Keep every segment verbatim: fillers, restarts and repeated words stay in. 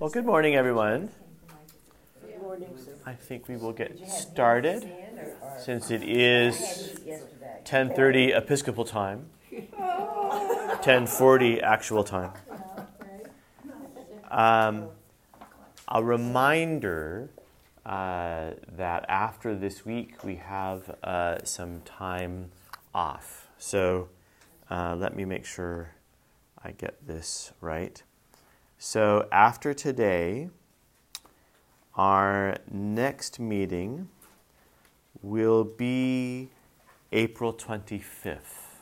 Well, good morning, everyone. Good morning, sir. I think we will get started since it is ten thirty Episcopal time, ten forty actual time. Um, a reminder uh, that after this week we have uh, some time off. So uh, let me make sure I get this right. So after today, our next meeting will be April twenty-fifth.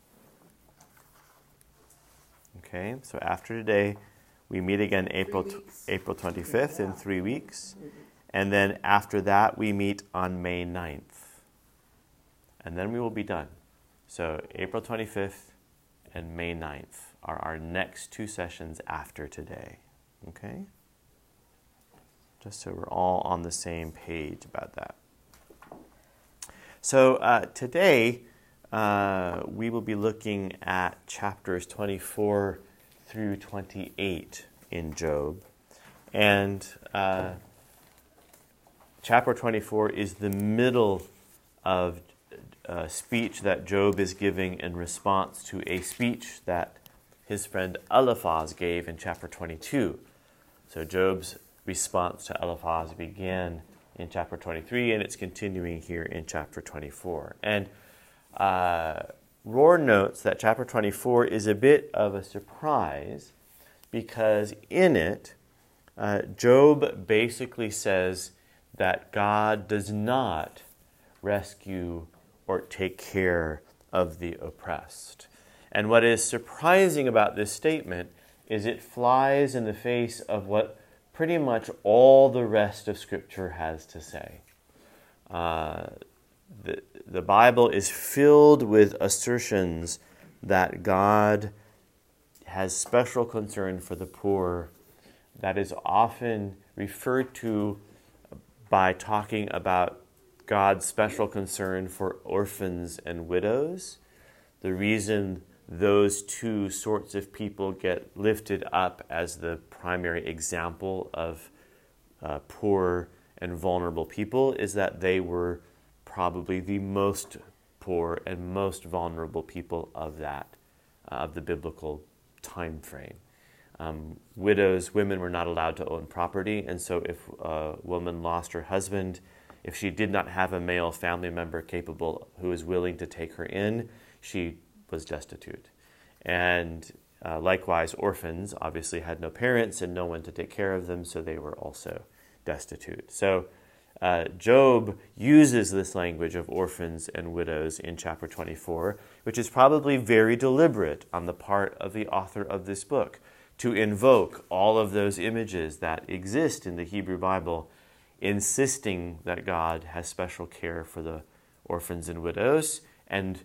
Okay, so after today, we meet again April April twenty-fifth in three weeks. And then after that, we meet on May ninth. And then we will be done. So April twenty-fifth and May ninth are our next two sessions after today. Okay? Just so we're all on the same page about that. So uh, today, uh, we will be looking at chapters twenty-four through twenty-eight in Job. And uh, chapter twenty-four is the middle of a speech that Job is giving in response to a speech that his friend Eliphaz gave in chapter twenty-two. So Job's response to Eliphaz began in chapter twenty-three, and it's continuing here in chapter twenty-four. And uh, Rohr notes that chapter twenty-four is a bit of a surprise because in it, uh, Job basically says that God does not rescue or take care of the oppressed. And what is surprising about this statement is it flies in the face of what pretty much all the rest of Scripture has to say. Uh, the, the Bible is filled with assertions that God has special concern for the poor, that is often referred to by talking about God's special concern for orphans and widows. The reason those two sorts of people get lifted up as the primary example of uh, poor and vulnerable people is that they were probably the most poor and most vulnerable people of that, uh, of the biblical time frame. Um, widows, women were not allowed to own property, and so if a woman lost her husband, if she did not have a male family member capable who was willing to take her in, she was destitute. And uh, likewise, orphans obviously had no parents and no one to take care of them, so they were also destitute. So uh, Job uses this language of orphans and widows in chapter twenty-four, which is probably very deliberate on the part of the author of this book, to invoke all of those images that exist in the Hebrew Bible, insisting that God has special care for the orphans and widows, and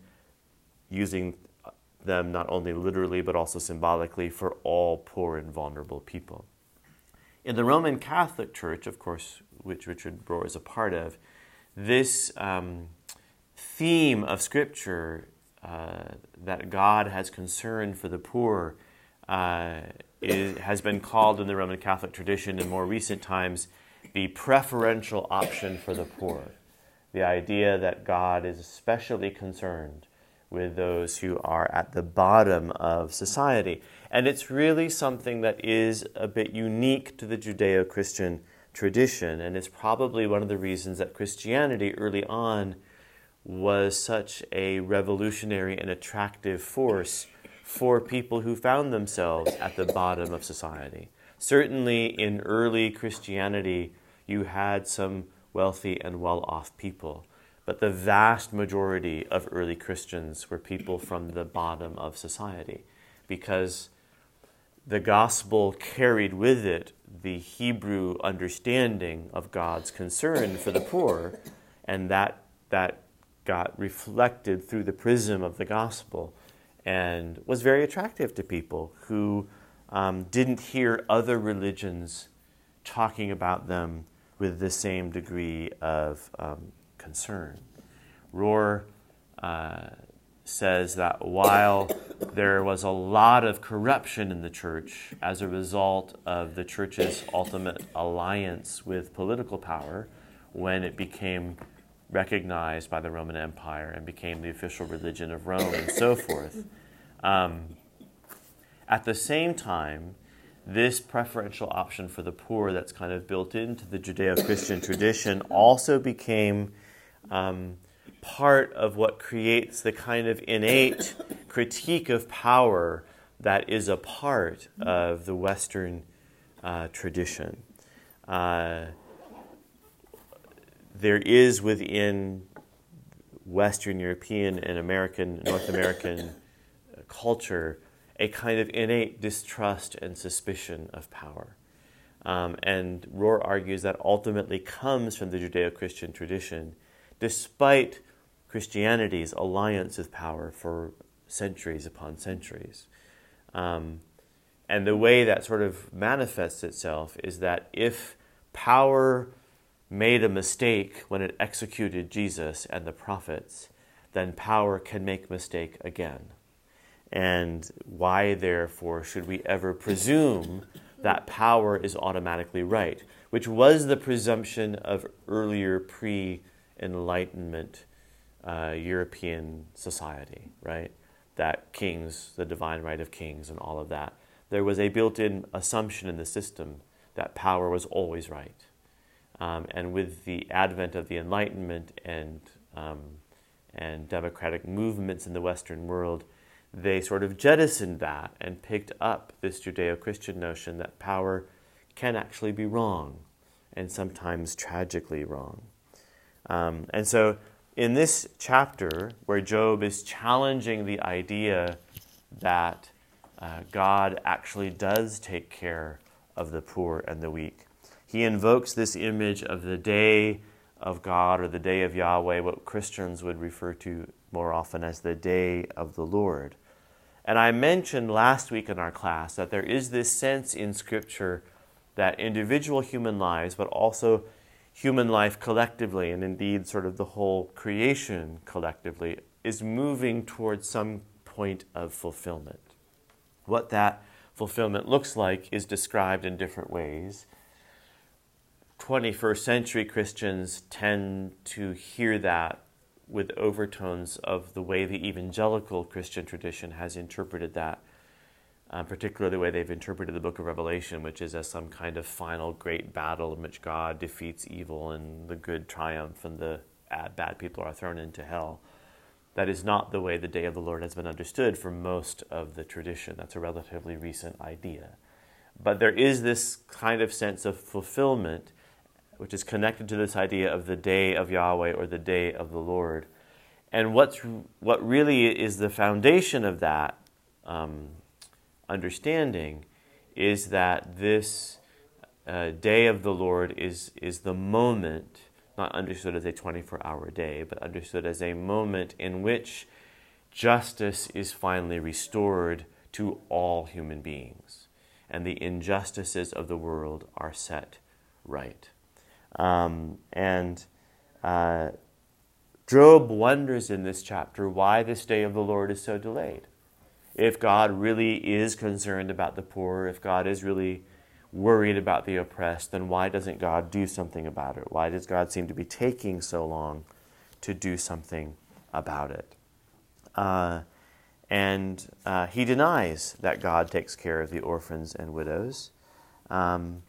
using them not only literally but also symbolically for all poor and vulnerable people. In the Roman Catholic Church, of course, which Richard Rohr is a part of, this um, theme of Scripture uh, that God has concern for the poor uh, is, has been called in the Roman Catholic tradition in more recent times the preferential option for the poor. The idea that God is especially concerned with those who are at the bottom of society. And it's really something that is a bit unique to the Judeo-Christian tradition, and it's probably one of the reasons that Christianity early on was such a revolutionary and attractive force for people who found themselves at the bottom of society. Certainly in early Christianity, you had some wealthy and well-off people, but the vast majority of early Christians were people from the bottom of society because the gospel carried with it the Hebrew understanding of God's concern for the poor, and that that got reflected through the prism of the gospel and was very attractive to people who um, didn't hear other religions talking about them with the same degree of um, concern. Rohr uh, says that while there was a lot of corruption in the church as a result of the church's ultimate alliance with political power, when it became recognized by the Roman Empire and became the official religion of Rome and so forth, um, at the same time, this preferential option for the poor that's kind of built into the Judeo-Christian tradition also became um, part of what creates the kind of innate critique of power that is a part of the Western uh, tradition. Uh, there is within Western European and American, North American culture a kind of innate distrust and suspicion of power. Um, and Rohr argues that ultimately comes from the Judeo-Christian tradition, despite Christianity's alliance with power for centuries upon centuries. Um, and the way that sort of manifests itself is that if power made a mistake when it executed Jesus and the prophets, then power can make mistake again. And why, therefore, should we ever presume that power is automatically right, which was the presumption of earlier pre-Enlightenment uh, European society, right? That kings, the divine right of kings and all of that. There was a built-in assumption in the system that power was always right. Um, and with the advent of the Enlightenment and, um, and democratic movements in the Western world, they sort of jettisoned that and picked up this Judeo-Christian notion that power can actually be wrong, and sometimes tragically wrong. Um, and so in this chapter, where Job is challenging the idea that uh, God actually does take care of the poor and the weak, he invokes this image of the day of God, or the day of Yahweh, what Christians would refer to more often as the day of the Lord. And I mentioned last week in our class that there is this sense in Scripture that individual human lives, but also human life collectively, and indeed sort of the whole creation collectively, is moving towards some point of fulfillment. What that fulfillment looks like is described in different ways. twenty-first century Christians tend to hear that with overtones of the way the evangelical Christian tradition has interpreted that, uh, particularly the way they've interpreted the book of Revelation, which is as some kind of final great battle in which God defeats evil and the good triumph and the bad people are thrown into hell. That is not the way the day of the Lord has been understood for most of the tradition. That's a relatively recent idea. But there is this kind of sense of fulfillment which is connected to this idea of the day of Yahweh or the day of the Lord. And what's what really is the foundation of that um, understanding is that this uh, day of the Lord is, is the moment, not understood as a twenty-four hour day, but understood as a moment in which justice is finally restored to all human beings, and the injustices of the world are set right. Um, and uh, Job wonders in this chapter why this day of the Lord is so delayed. If God really is concerned about the poor, if God is really worried about the oppressed, then why doesn't God do something about it? Why does God seem to be taking so long to do something about it? Uh, and uh, he denies that God takes care of the orphans and widows. Um,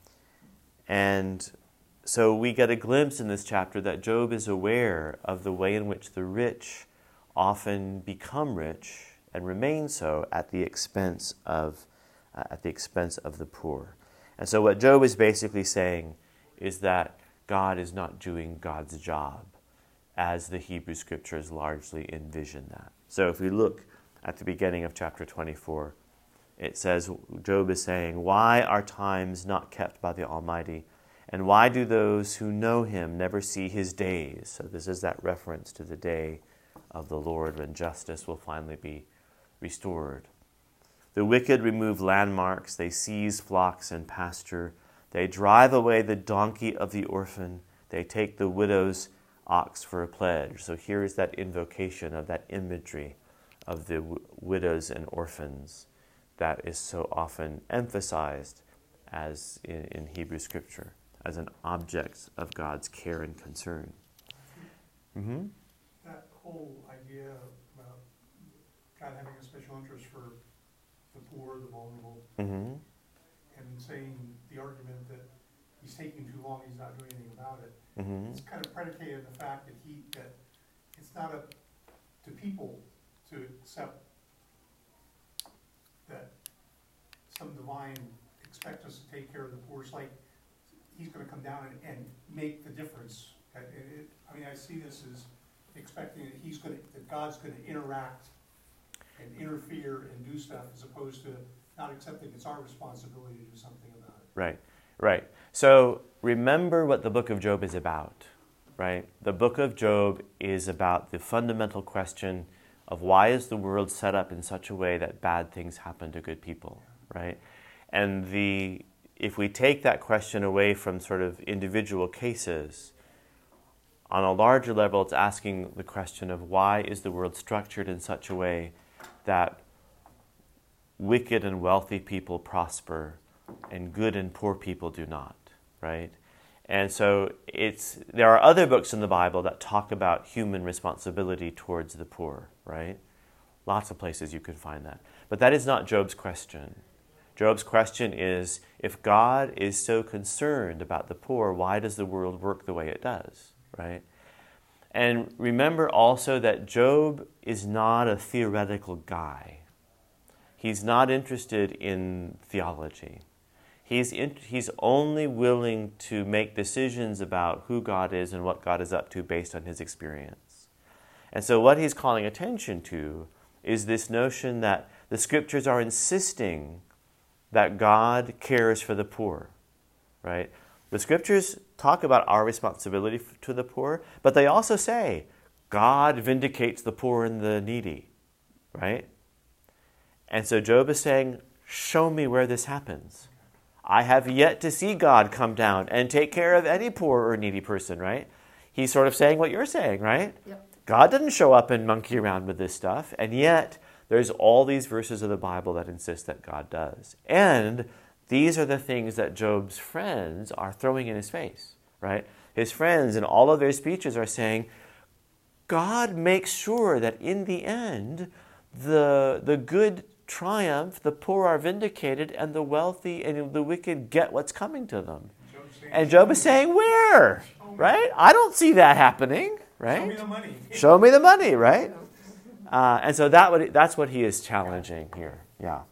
and So we get a glimpse in this chapter that Job is aware of the way in which the rich often become rich and remain so at the expense of uh, at the expense of the poor. And so what Job is basically saying is that God is not doing God's job as the Hebrew Scriptures largely envision that. So if we look at the beginning of chapter twenty-four, it says, Job is saying, "Why are times not kept by the Almighty? And why do those who know him never see his days?" So this is that reference to the day of the Lord when justice will finally be restored. "The wicked remove landmarks, they seize flocks and pasture. They drive away the donkey of the orphan. They take the widow's ox for a pledge." So here is that invocation of that imagery of the w- widows and orphans that is so often emphasized as in, in Hebrew Scripture, as an object of God's care and concern. Mm-hmm. That whole idea about God having a special interest for the poor, the vulnerable, Mm-hmm. and saying the argument that he's taking too long, he's not doing anything about it. Mm-hmm. It's kind of predicated on the fact that he that it's not up to people to accept that some divine expect us to take care of the poor. It's like he's going to come down and, and make the difference. And it, I mean, I see this as expecting that he's going to, that God's going to interact and interfere and do stuff, as opposed to not accepting it's our responsibility to do something about it. Right, right. So remember what the book of Job is about, right? The book of Job is about the fundamental question of why is the world set up in such a way that bad things happen to good people, right? And the if we take that question away from sort of individual cases, on a larger level, it's asking the question of why is the world structured in such a way that wicked and wealthy people prosper and good and poor people do not, right? And so it's there are other books in the Bible that talk about human responsibility towards the poor, right? Lots of places you can find that. But that is not Job's question. Job's question is, if God is so concerned about the poor, why does the world work the way it does, right? And remember also that Job is not a theoretical guy. He's not interested in theology. He's in, he's only willing to make decisions about who God is and what God is up to based on his experience. And so what he's calling attention to is this notion that the Scriptures are insisting that God cares for the poor, right? The Scriptures talk about our responsibility to the poor, but they also say God vindicates the poor and the needy, right? And so Job is saying, show me where this happens. I have yet to see God come down and take care of any poor or needy person, right? He's sort of saying what you're saying, right? Yep. God doesn't show up and monkey around with this stuff, and yet there's all these verses of the Bible that insist that God does. And these are the things that Job's friends are throwing in his face, right? His friends in all of their speeches are saying, God makes sure that in the end, the, the good triumph, the poor are vindicated, and the wealthy and the wicked get what's coming to them. And Job is saying, where? Right? I don't see that happening, right? Show me the money. Show me the money, right? Uh, and so that what, that's what he is challenging here. Yeah.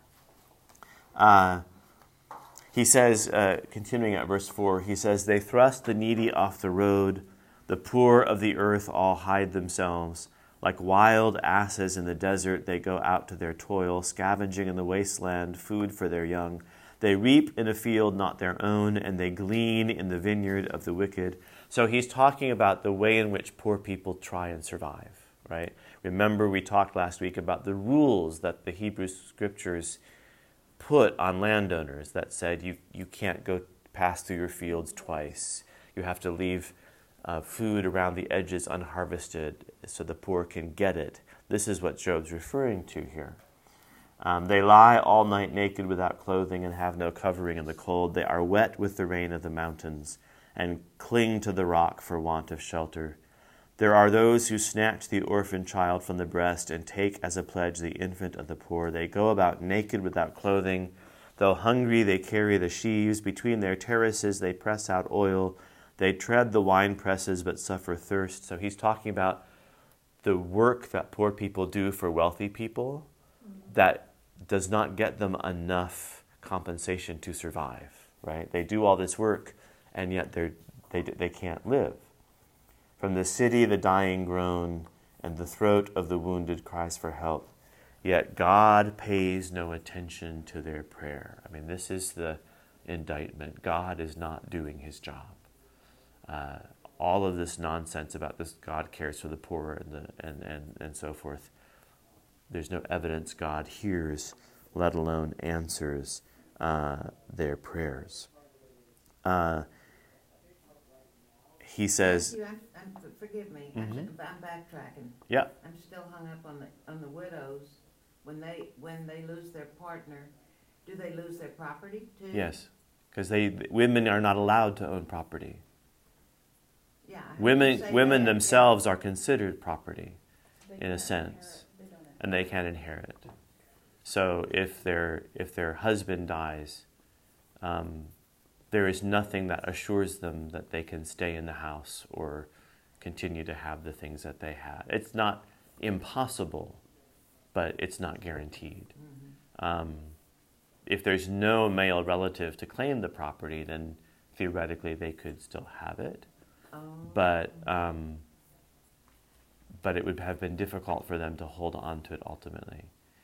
Uh, he says, uh, continuing at verse four, he says, they thrust the needy off the road. The poor of the earth all hide themselves. Like wild asses in the desert, they go out to their toil, scavenging in the wasteland, food for their young. They reap in a field not their own, and they glean in the vineyard of the wicked. So he's talking about the way in which poor people try and survive, right? Remember, we talked last week about the rules that the Hebrew Scriptures put on landowners that said you, you can't go pass through your fields twice. You have to leave uh, food around the edges unharvested so the poor can get it. This is what Job's referring to here. Um, they lie all night naked without clothing and have no covering in the cold. They are wet with the rain of the mountains and cling to the rock for want of shelter. There are those who snatch the orphan child from the breast and take as a pledge the infant of the poor. They go about naked without clothing. Though hungry, they carry the sheaves. Between their terraces, they press out oil. They tread the wine presses but suffer thirst. So he's talking about the work that poor people do for wealthy people that does not get them enough compensation to survive, right? They do all this work, and yet they're, they they can't live. From the city the dying groan, and the throat of the wounded cries for help. Yet God pays no attention to their prayer. I mean, this is the indictment. God is not doing his job. Uh, all of this nonsense about this God cares for the poor and, the, and, and, and so forth, there's no evidence God hears, let alone answers uh, their prayers. Uh, he says, Matthew, I'm, I'm, forgive me, Mhm. I'm, I'm backtracking. yeah, I'm still hung up on the, on the widows. When they, when they lose their partner, do they lose their property too? yes, because they women are not allowed to own property. Yeah. I heard you Women say women that, themselves are considered property They in a can't sense, inherit. They don't inherit. and they can inherit. So if their if their husband dies, um, there is nothing that assures them that they can stay in the house or continue to have the things that they had. It's not impossible, but it's not guaranteed. Mhm. Um, if there's no male relative to claim the property, then theoretically they could still have it, Oh. but um, but it would have been difficult for them to hold on to it ultimately.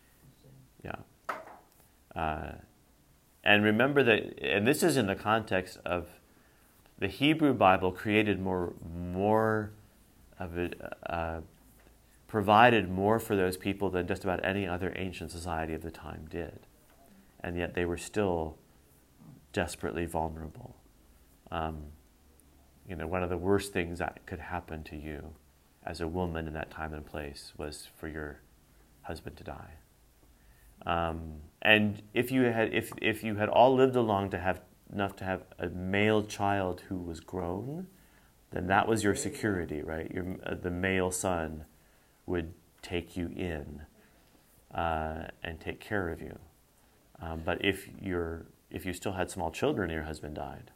Yeah. Uh, and remember that, and this is in the context of the Hebrew Bible created more, more of it, uh, provided more for those people than just about any other ancient society of the time did. And yet they were still desperately vulnerable. Um, you know, one of the worst things that could happen to you as a woman in that time and place was for your husband to die. Um, and if you had, if if you had all lived along to have enough to have a male child who was grown, then that was your security, right? Your uh, the male son would take you in uh, and take care of you. Um, but if you're if you still had small children and your husband died,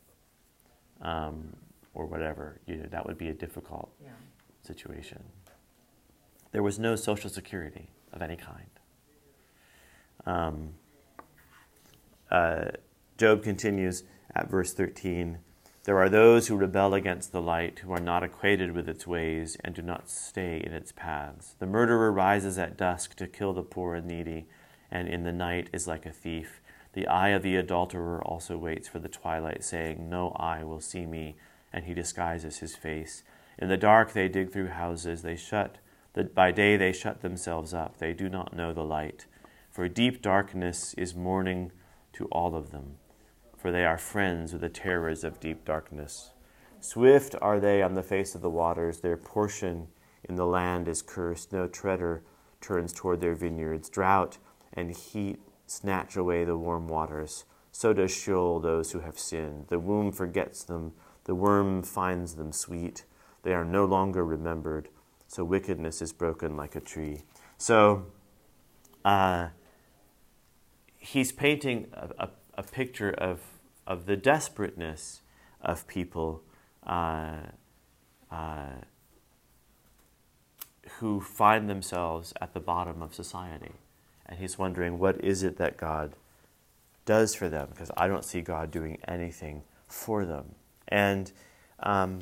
um, or whatever, you, that would be a difficult Yeah. situation. There was no social security of any kind. Um, uh, Job continues at verse thirteen, there are those who rebel against the light, who are not acquainted with its ways, and do not stay in its paths. The murderer rises at dusk to kill the poor and needy, and in the night is like a thief. The eye of the adulterer also waits for the twilight, saying, no eye will see me, and he disguises his face. In the dark they dig through houses, they shut, the, by day they shut themselves up, they do not know the light. For deep darkness is morning to all of them, for they are friends with the terrors of deep darkness. Swift are they on the face of the waters, their portion in the land is cursed. No treader turns toward their vineyards. Drought and heat snatch away the warm waters. So does Sheol those who have sinned. The womb forgets them, the worm finds them sweet. They are no longer remembered, so wickedness is broken like a tree. So, uh, he's painting a, a, a picture of, of the desperateness of people uh, uh, who find themselves at the bottom of society. And he's wondering, what is it that God does for them? Because I don't see God doing anything for them. And um,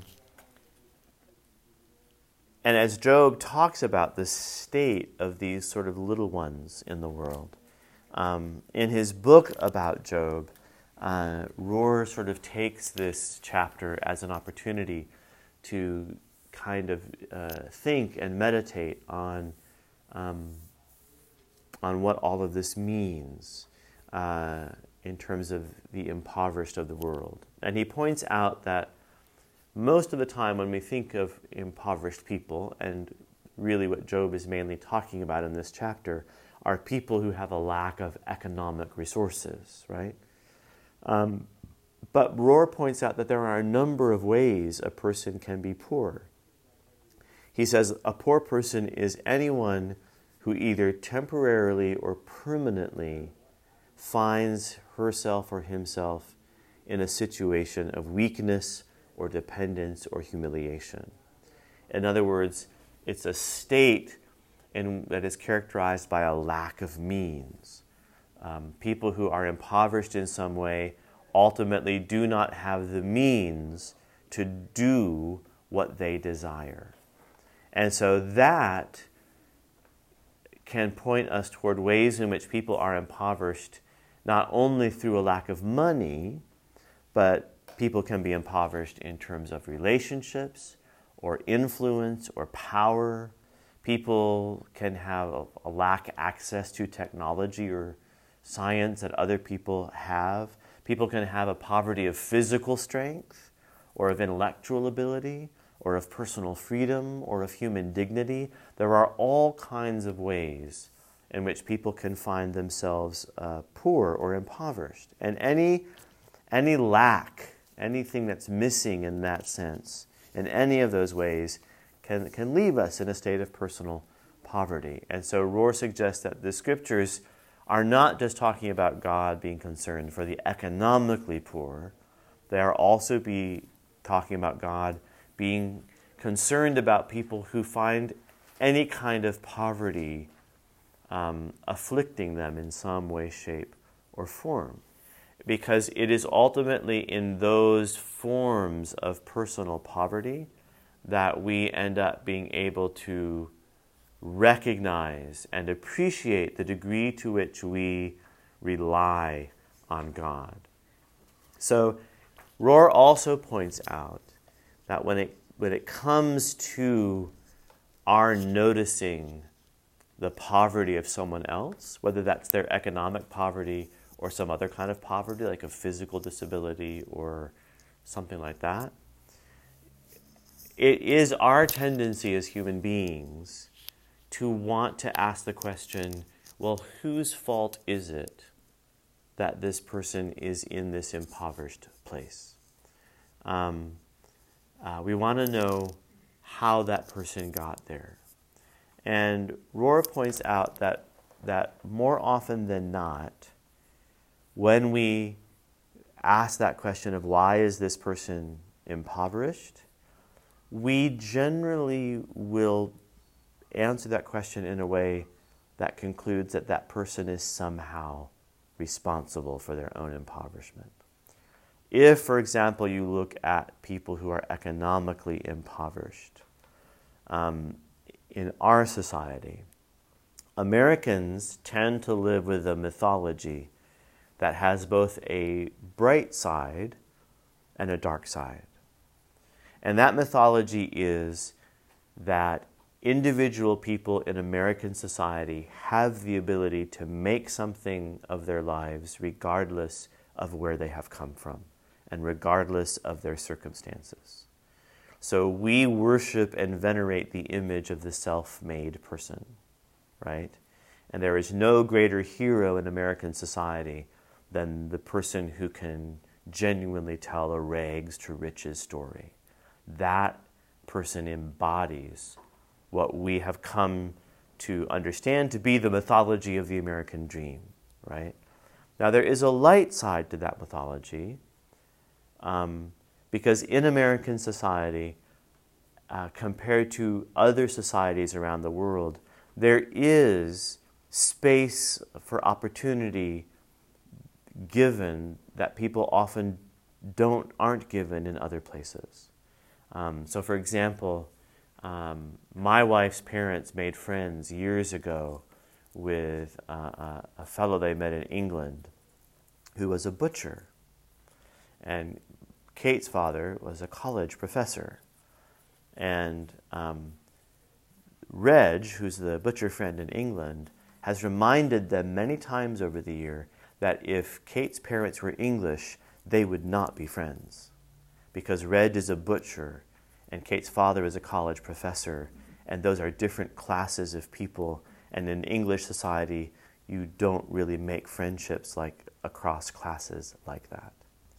and as Job talks about the state of these sort of little ones in the world, um, in his book about Job, uh, Rohr sort of takes this chapter as an opportunity to kind of uh, think and meditate on um, on what all of this means uh, in terms of the impoverished of the world. And he points out that most of the time when we think of impoverished people, and really what Job is mainly talking about in this chapter, are people who have a lack of economic resources, right? Um, but Rohr points out that there are a number of ways a person can be poor. He says a poor person is anyone who either temporarily or permanently finds herself or himself in a situation of weakness or dependence or humiliation. In other words, it's a state in, that is characterized by a lack of means. Um, people who are impoverished in some way ultimately do not have the means to do what they desire. And so that can point us toward ways in which people are impoverished, not only through a lack of money, but people can be impoverished in terms of relationships or influence or power. People can have a, a lack access to technology or science that other people have. People can have a poverty of physical strength or of intellectual ability, or of personal freedom, or of human dignity. There are all kinds of ways in which people can find themselves uh, poor or impoverished. And any, any lack, anything that's missing in that sense, in any of those ways, can, can leave us in a state of personal poverty. And so Rohr suggests that the scriptures are not just talking about God being concerned for the economically poor. They are also be talking about God being concerned about people who find any kind of poverty um, afflicting them in some way, shape, or form. Because it is ultimately in those forms of personal poverty that we end up being able to recognize and appreciate the degree to which we rely on God. So Rohr also points out that when it when it comes to our noticing the poverty of someone else, whether that's their economic poverty or some other kind of poverty, like a physical disability or something like that, it is our tendency as human beings to want to ask the question, well, whose fault is it that this person is in this impoverished place? Um, uh, we want to know how that person got there. And Rohr points out that, that more often than not, when we ask that question of why is this person impoverished, we generally will answer that question in a way that concludes that that person is somehow responsible for their own impoverishment. If, for example, you look at people who are economically impoverished, um, in our society, Americans tend to live with a mythology that has both a bright side and a dark side. And that mythology is that individual people in American society have the ability to make something of their lives regardless of where they have come from and regardless of their circumstances. So we worship and venerate the image of the self-made person, right? And there is no greater hero in American society than the person who can genuinely tell a rags to riches story. That person embodies what we have come to understand to be the mythology of the American dream, right? Now, there is a light side to that mythology, um, because in American society, uh, compared to other societies around the world, there is space for opportunity given that people often don't aren't given in other places. Um, so, for example, um, my wife's parents made friends years ago with uh, a, a fellow they met in England who was a butcher. And Kate's father was a college professor. And um, Reg, who's the butcher friend in England, has reminded them many times over the year that if Kate's parents were English, they would not be friends. Because Reg is a butcher and Kate's father is a college professor, and those are different classes of people. And in English society, you don't really make friendships like across classes like that.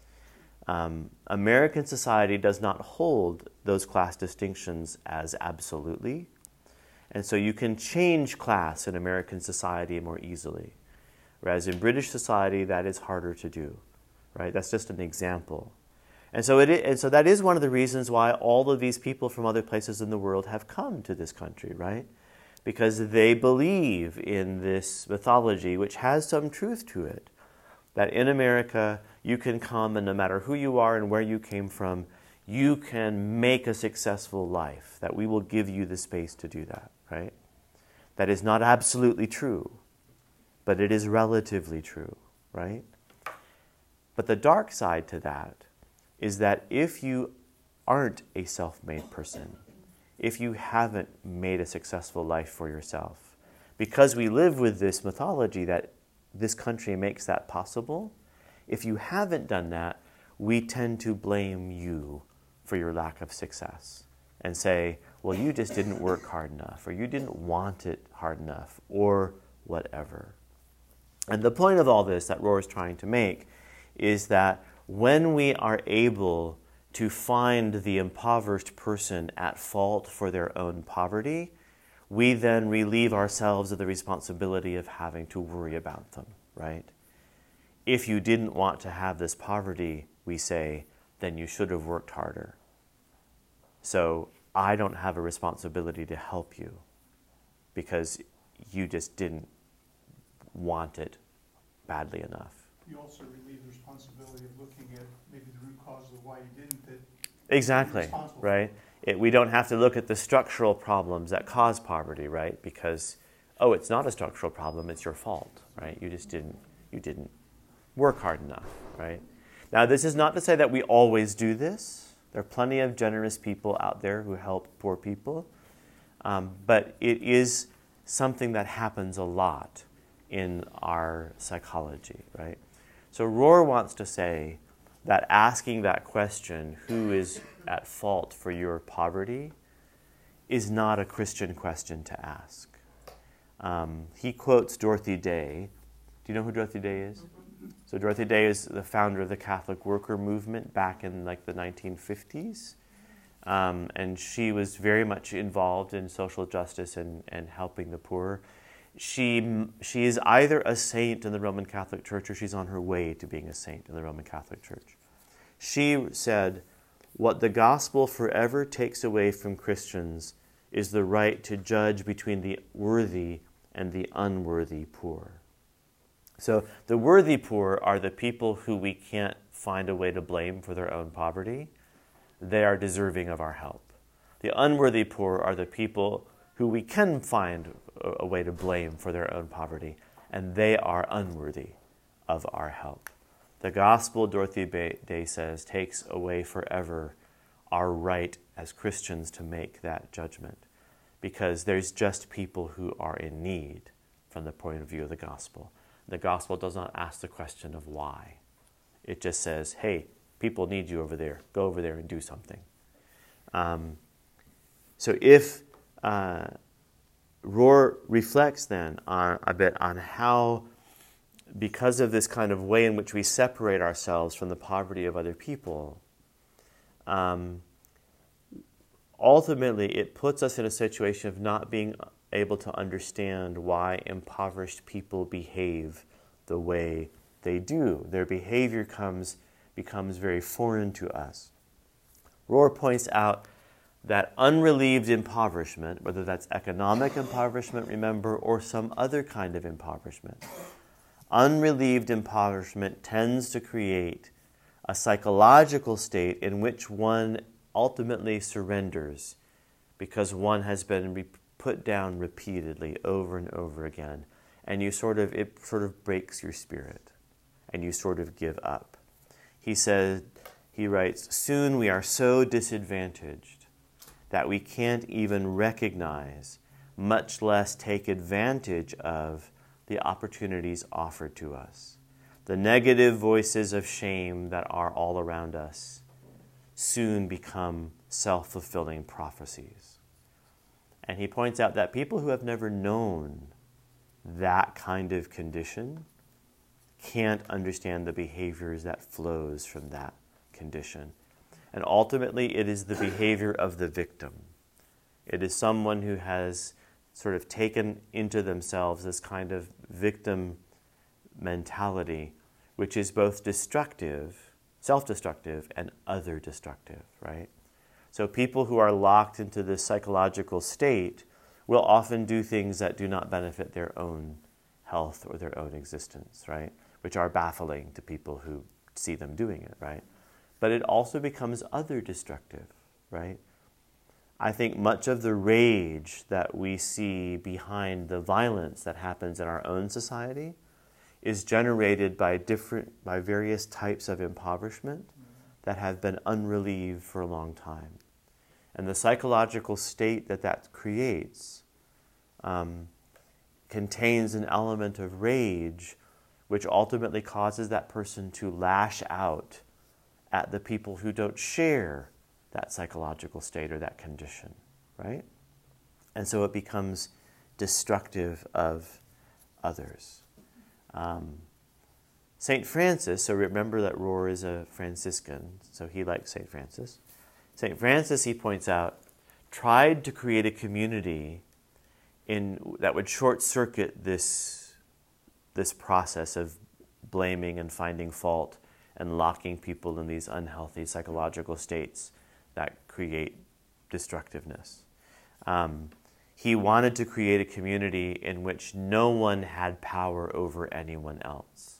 Um, American society does not hold those class distinctions as absolutely. And so you can change class in American society more easily. Whereas in British society, that is harder to do, right? That's just an example. And so, it is, and so that is one of the reasons why all of these people from other places in the world have come to this country, right? Because they believe in this mythology, which has some truth to it, that in America, you can come and no matter who you are and where you came from, you can make a successful life, that we will give you the space to do that, right? That is not absolutely true, but it is relatively true, right? But the dark side to that is that if you aren't a self-made person, if you haven't made a successful life for yourself, because we live with this mythology that this country makes that possible, if you haven't done that, we tend to blame you for your lack of success and say, well, you just didn't work hard enough, or you didn't want it hard enough, or whatever. And the point of all this that Rohr is trying to make is that when we are able to find the impoverished person at fault for their own poverty, we then relieve ourselves of the responsibility of having to worry about them, right? If you didn't want to have this poverty, we say, then you should have worked harder. So I don't have a responsibility to help you because you just didn't want it badly enough. You also relieve the responsibility of looking at maybe the root cause of why you didn't. That exactly, right? It, we don't have to look at the structural problems that cause poverty, right? Because, oh, it's not a structural problem, it's your fault, right? You just didn't, you didn't work hard enough, right? Now, this is not to say that we always do this. There are plenty of generous people out there who help poor people. Um, but it is something that happens a lot in our psychology, right? So Rohr wants to say that asking that question, who is at fault for your poverty, is not a Christian question to ask. Um, he quotes Dorothy Day. Do you know who Dorothy Day is? So Dorothy Day is the founder of the Catholic worker movement back in like the nineteen fifties. Um, and she was very much involved in social justice and, and helping the poor. She, she is either a saint in the Roman Catholic Church or she's on her way to being a saint in the Roman Catholic Church. She said, what the gospel forever takes away from Christians is the right to judge between the worthy and the unworthy poor. So the worthy poor are the people who we can't find a way to blame for their own poverty. They are deserving of our help. The unworthy poor are the people who we can find a way to blame for their own poverty, and they are unworthy of our help. The gospel, Dorothy Day says, takes away forever our right as Christians to make that judgment, because there's just people who are in need from the point of view of the gospel. The gospel does not ask the question of why. It just says, hey, people need you over there. Go over there and do something. Um, so if uh, Rohr reflects then on, a bit on how, because of this kind of way in which we separate ourselves from the poverty of other people, um, ultimately it puts us in a situation of not being able to understand why impoverished people behave the way they do. Their behavior comes becomes very foreign to us. Rohr points out that unrelieved impoverishment, whether that's economic impoverishment, remember, or some other kind of impoverishment, unrelieved impoverishment tends to create a psychological state in which one ultimately surrenders because one has been re- put down repeatedly over and over again, and you sort of it sort of breaks your spirit, and you sort of give up. He says, he writes, soon we are so disadvantaged that we can't even recognize, much less take advantage of, the opportunities offered to us. The negative voices of shame that are all around us soon become self-fulfilling prophecies. And he points out that people who have never known that kind of condition can't understand the behaviors that flows from that condition. And ultimately, it is the behavior of the victim. It is someone who has sort of taken into themselves this kind of victim mentality, which is both destructive, self-destructive, and other-destructive, right? So people who are locked into this psychological state will often do things that do not benefit their own health or their own existence, right? Which are baffling to people who see them doing it, right? But it also becomes other-destructive, right? I think much of the rage that we see behind the violence that happens in our own society is generated by different, by various types of impoverishment that have been unrelieved for a long time. And the psychological state that that creates um, contains an element of rage which ultimately causes that person to lash out at the people who don't share that psychological state or that condition, right? And so it becomes destructive of others. Um, Saint Francis, so remember that Rohr is a Franciscan, so he likes Saint Francis. Saint Francis, he points out, tried to create a community in that would short-circuit this, this process of blaming and finding fault and locking people in these unhealthy psychological states that create destructiveness. Um, he wanted to create a community in which no one had power over anyone else.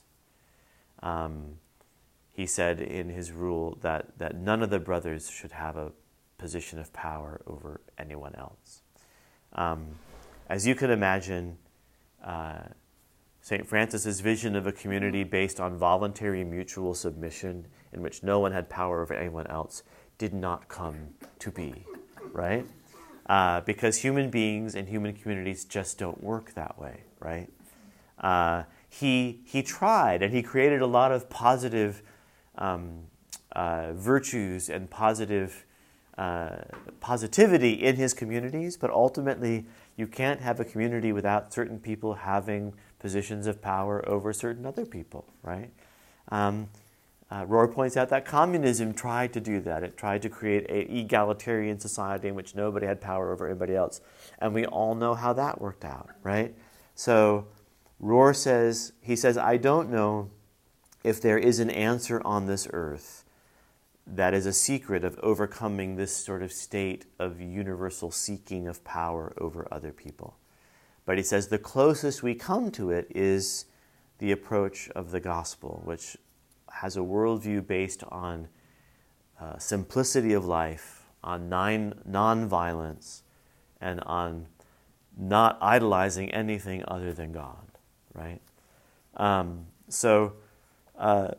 Um, he said in his rule that, that none of the brothers should have a position of power over anyone else. Um, as you can imagine, uh, Saint Francis's vision of a community based on voluntary mutual submission in which no one had power over anyone else did not come to be, right? Uh, because human beings and human communities just don't work that way, right? Uh, he, he tried, and he created a lot of positive um, uh, virtues and positive uh, positivity in his communities, but ultimately you can't have a community without certain people having positions of power over certain other people, right? Um, uh, Rohr points out that communism tried to do that. It tried to create an egalitarian society in which nobody had power over anybody else. And we all know how that worked out, right? So Rohr says, he says, I don't know if there is an answer on this earth that is a secret of overcoming this sort of state of universal seeking of power over other people. But he says the closest we come to it is the approach of the gospel, which has a worldview based on uh, simplicity of life, on nine, non-violence, and on not idolizing anything other than God, right? Um, so uh,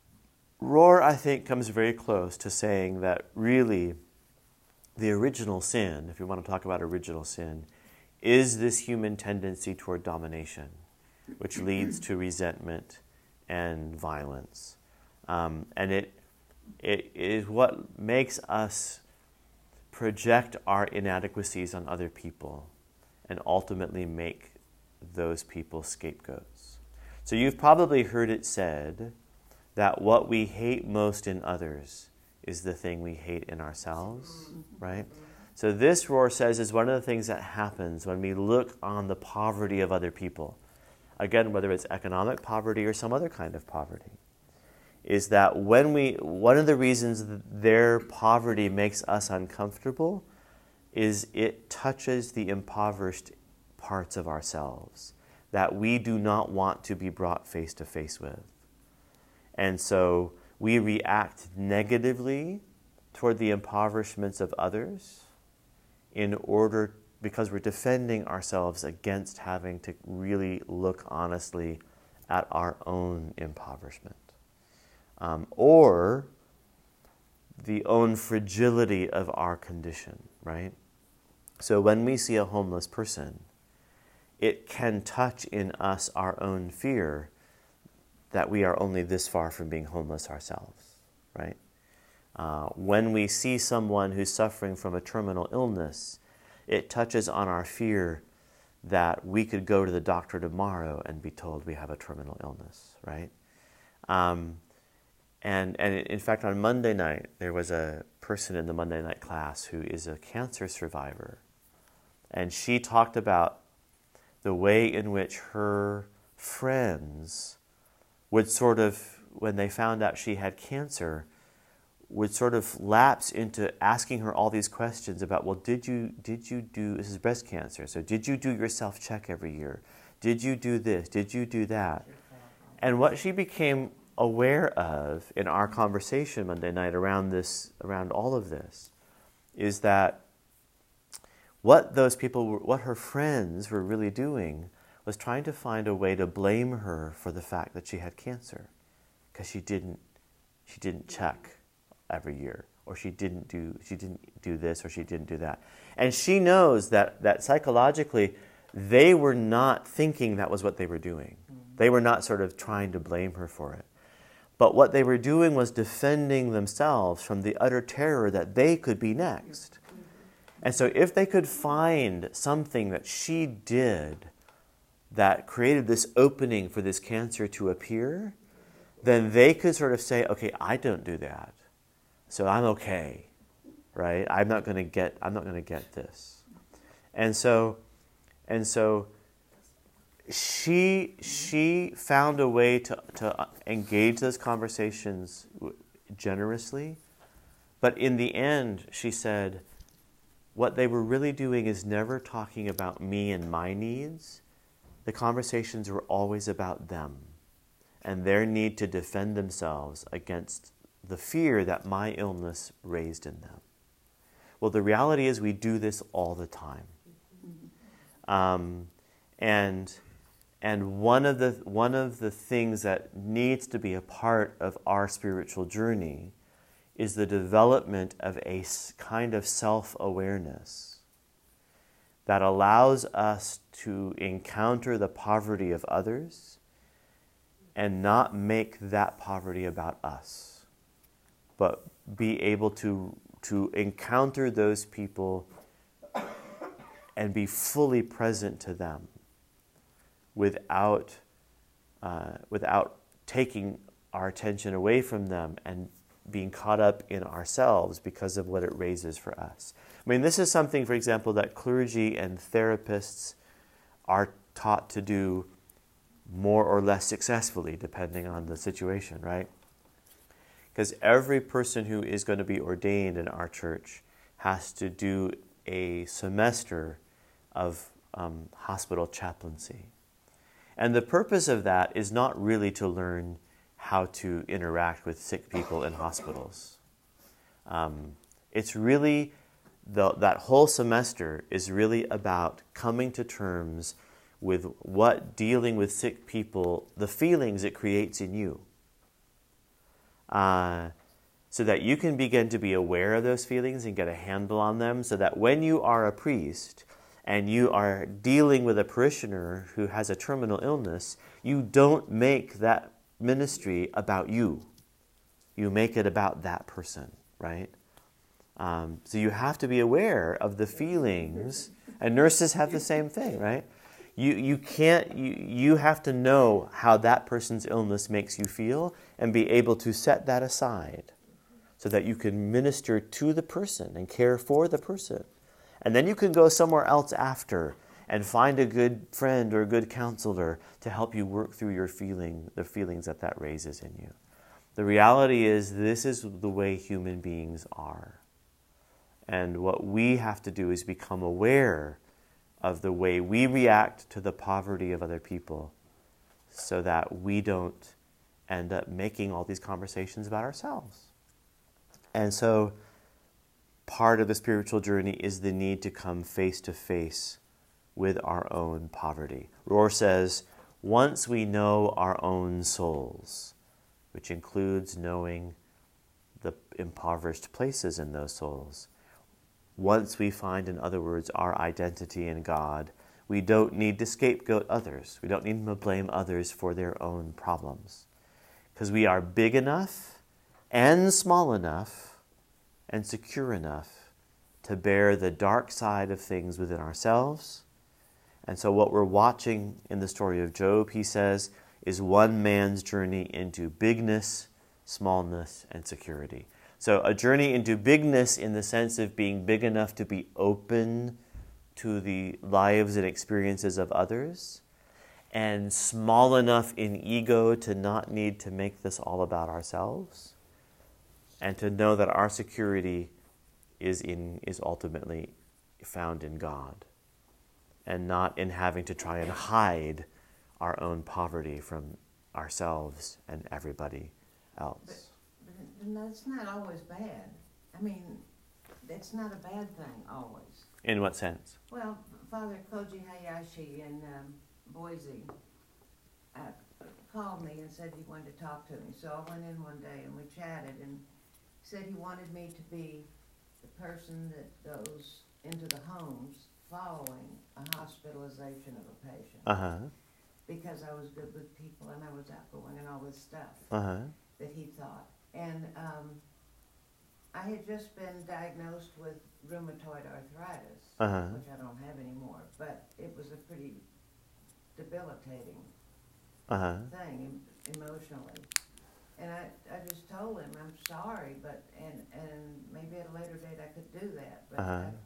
Rohr, I think, comes very close to saying that really the original sin, if you want to talk about original sin, is this human tendency toward domination, which leads to resentment and violence. Um, and it, it is what makes us project our inadequacies on other people and ultimately make those people scapegoats. So you've probably heard it said that what we hate most in others is the thing we hate in ourselves, right? So this, Rohr says, is one of the things that happens when we look on the poverty of other people. Again, whether it's economic poverty or some other kind of poverty, is that when we, one of the reasons that their poverty makes us uncomfortable is it touches the impoverished parts of ourselves that we do not want to be brought face to face with. And so we react negatively toward the impoverishments of others in order, because we're defending ourselves against having to really look honestly at our own impoverishment. Um, or the own fragility of our condition, right? So when we see a homeless person, it can touch in us our own fear that we are only this far from being homeless ourselves, right? Uh, when we see someone who's suffering from a terminal illness, it touches on our fear that we could go to the doctor tomorrow and be told we have a terminal illness, right? Um, and, and in fact, on Monday night, there was a person in the Monday night class who is a cancer survivor. And she talked about the way in which her friends would sort of, when they found out she had cancer, would sort of lapse into asking her all these questions about, well, did you did you do, this is breast cancer, so did you do your self-check every year? Did you do this? Did you do that? And what she became aware of in our conversation Monday night around this, around all of this, is that what those people, were, what her friends were really doing was trying to find a way to blame her for the fact that she had cancer, because she didn't, she didn't check every year, or she didn't do, she didn't do this, or she didn't do that. And she knows that, that psychologically, they were not thinking that was what they were doing. Mm-hmm. They were not sort of trying to blame her for it. But what they were doing was defending themselves from the utter terror that they could be next. And so if they could find something that she did that created this opening for this cancer to appear, then they could sort of say, okay, I don't do that, so I'm okay, right? I'm not going to get, I'm not going to get this. And so, and so she, she found a way to, to engage those conversations generously, but in the end, she said, what they were really doing is never talking about me and my needs. The conversations were always about them and their need to defend themselves against the fear that my illness raised in them. Well, the reality is we do this all the time. Um, and and one of the one of the things that needs to be a part of our spiritual journey is the development of a kind of self-awareness that allows us to encounter the poverty of others and not make that poverty about us, but be able to, to encounter those people and be fully present to them without, uh, without taking our attention away from them and being caught up in ourselves because of what it raises for us. I mean, this is something, for example, that clergy and therapists are taught to do more or less successfully, depending on the situation, right? Because every person who is going to be ordained in our church has to do a semester of um, hospital chaplaincy. And the purpose of that is not really to learn how to interact with sick people in hospitals. Um, it's really, the, that whole semester is really about coming to terms with what dealing with sick people, the feelings it creates in you. Uh, so that you can begin to be aware of those feelings and get a handle on them, so that when you are a priest and you are dealing with a parishioner who has a terminal illness, you don't make that ministry about you. You make it about that person, right? Um, so you have to be aware of the feelings, and nurses have the same thing, right? You you can't you you have to know how that person's illness makes you feel and be able to set that aside so that you can minister to the person and care for the person. And then you can go somewhere else after and find a good friend or a good counselor to help you work through your feeling, the feelings that that raises in you. The reality is this is the way human beings are. And what we have to do is become aware of the way we react to the poverty of other people so that we don't end up making all these conversations about ourselves. And so part of the spiritual journey is the need to come face to face with our own poverty. Rohr says, once we know our own souls, which includes knowing the impoverished places in those souls, once we find, in other words, our identity in God, we don't need to scapegoat others. We don't need to blame others for their own problems. Because we are big enough and small enough and secure enough to bear the dark side of things within ourselves. And so what we're watching in the story of Job, he says, is one man's journey into bigness, smallness, and security. So a journey into bigness in the sense of being big enough to be open to the lives and experiences of others, and small enough in ego to not need to make this all about ourselves, and to know that our security is in is ultimately found in God, and not in having to try and hide our own poverty from ourselves and everybody else. But, but that's not always bad. I mean, that's not a bad thing always. In what sense? Well, Father Koji Hayashi in um, Boise uh, called me and said he wanted to talk to me. So I went in one day and we chatted, and said he wanted me to be the person that goes into the homes following a hospitalization of a patient. Uh-huh. Because I was good with people and I was outgoing and all this stuff. Uh-huh. that he thought. And um, I had just been diagnosed with rheumatoid arthritis, Uh-huh. which I don't have anymore, but it was a pretty debilitating Uh-huh. thing em- emotionally. And I, I just told him, I'm sorry, but, and, and maybe at a later date I could do that, but Uh-huh. I,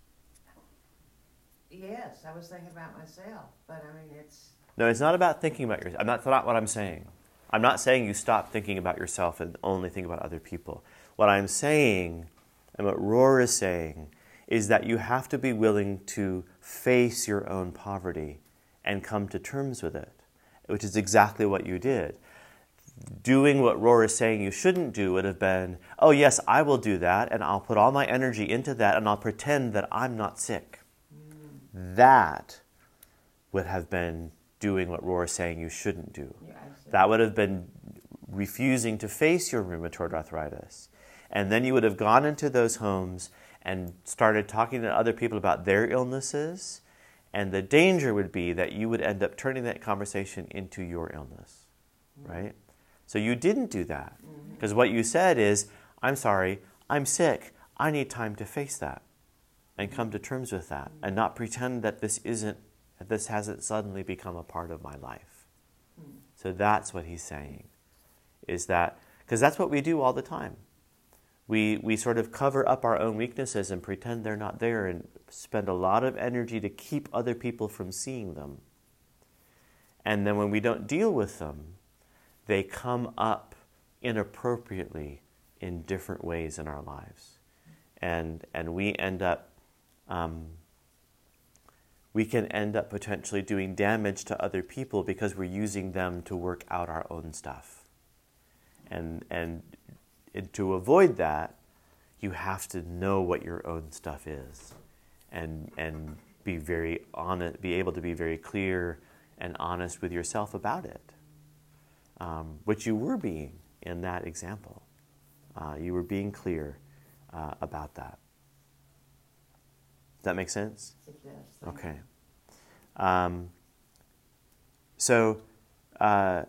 yes, I was thinking about myself, but I mean, it's, No, it's not about thinking about yourself. That's not what I'm saying. I'm not saying you stop thinking about yourself and only think about other people. What I'm saying, and what Rohr is saying, is that you have to be willing to face your own poverty and come to terms with it, which is exactly what you did. Doing what Rohr is saying you shouldn't do would have been, oh yes, I will do that, and I'll put all my energy into that, and I'll pretend that I'm not sick. Mm. That would have been doing what Rohr is saying you shouldn't do. yeah, I see. That would have been refusing to face your rheumatoid arthritis. And then you would have gone into those homes and started talking to other people about their illnesses, and the danger would be that you would end up turning that conversation into your illness, mm-hmm. right? So you didn't do that, because mm-hmm. what you said is, I'm sorry, I'm sick, I need time to face that, and come to terms with that, mm-hmm. and not pretend that this isn't, that this hasn't suddenly become a part of my life. Mm-hmm. So that's what he's saying, is that, because that's what we do all the time. We we sort of cover up our own weaknesses and pretend they're not there and spend a lot of energy to keep other people from seeing them. And then when we don't deal with them, they come up inappropriately in different ways in our lives. And and we end up, um, we can end up potentially doing damage to other people because we're using them to work out our own stuff. And and And to avoid that, you have to know what your own stuff is, and and be very honest, be able to be very clear and honest with yourself about it, um, which you were being in that example. Uh, you were being clear uh, about that. Does that make sense? It does. Thank Okay. Um, so, uh,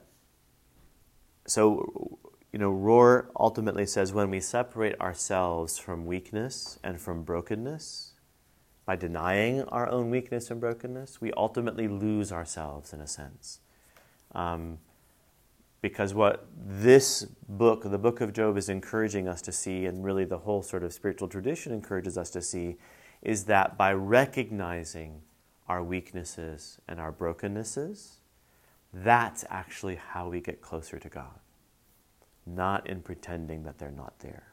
so. You know, Rohr ultimately says when we separate ourselves from weakness and from brokenness, by denying our own weakness and brokenness, we ultimately lose ourselves in a sense. Um, because what this book, the book of Job, is encouraging us to see, and really the whole sort of spiritual tradition encourages us to see, is that by recognizing our weaknesses and our brokennesses, that's actually how we get closer to God. Not in pretending that they're not there.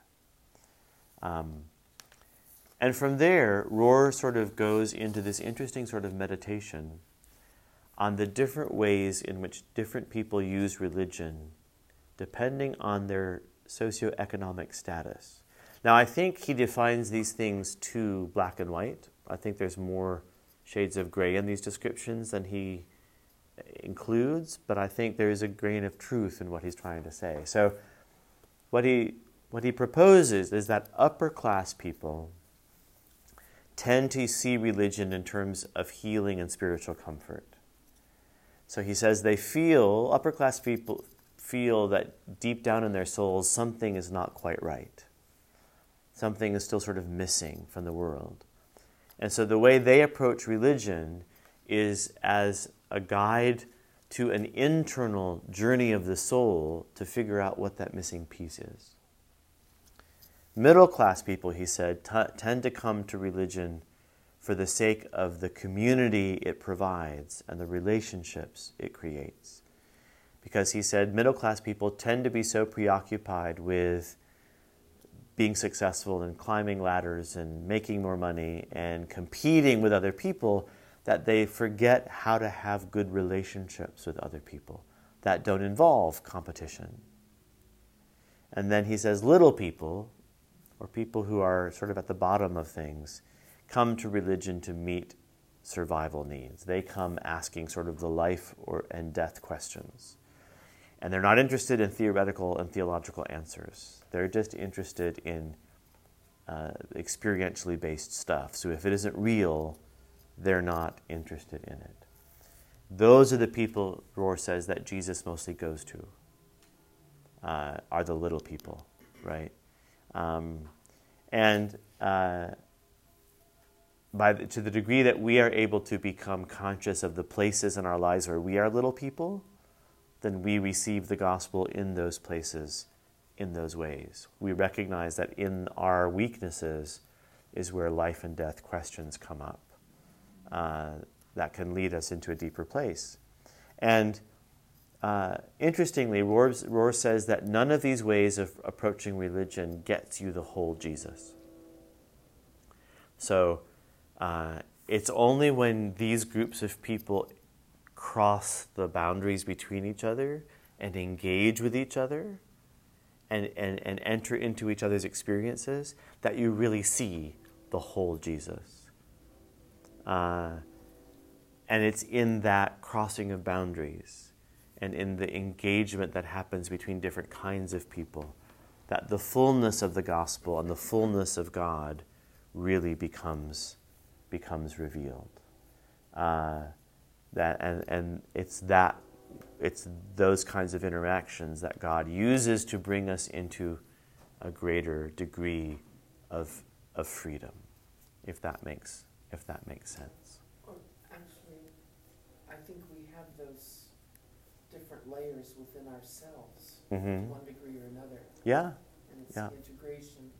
Um, and from there, Rohr sort of goes into this interesting sort of meditation on the different ways in which different people use religion depending on their socioeconomic status. Now, I think he defines these things too black and white. I think there's more shades of gray in these descriptions than he includes, but I think there is a grain of truth in what he's trying to say. So what he what he proposes is that upper class people tend to see religion in terms of healing and spiritual comfort. So he says they feel, upper class people feel that deep down in their souls something is not quite right. Something is still sort of missing from the world. And so the way they approach religion is as a guide to an internal journey of the soul to figure out what that missing piece is. Middle class people, he said, t- tend to come to religion for the sake of the community it provides and the relationships it creates. Because he said middle class people tend to be so preoccupied with being successful and climbing ladders and making more money and competing with other people that they forget how to have good relationships with other people that don't involve competition. And then he says little people, or people who are sort of at the bottom of things, come to religion to meet survival needs. They come asking sort of the life or and death questions. And they're not interested in theoretical and theological answers. They're just interested in uh, experientially based stuff. So if it isn't real, they're not interested in it. Those are the people, Rohr says, that Jesus mostly goes to. uh, are the little people, right? Um, and uh, by the, to the degree that we are able to become conscious of the places in our lives where we are little people, then we receive the gospel in those places, in those ways. We recognize that in our weaknesses is where life and death questions come up. Uh, that can lead us into a deeper place. And uh, interestingly, Rohr, Rohr says that none of these ways of approaching religion gets you the whole Jesus. So uh, it's only when these groups of people cross the boundaries between each other and engage with each other and, and, and enter into each other's experiences that you really see the whole Jesus. Uh, and it's in that crossing of boundaries and in the engagement that happens between different kinds of people that the fullness of the gospel and the fullness of God really becomes becomes revealed. Uh, that and, and it's that it's those kinds of interactions that God uses to bring us into a greater degree of of freedom, if that makes if that makes sense. Well, actually, I think we have those different layers within ourselves, Mm-hmm. to one degree or another. Yeah. And it's Yeah. integration.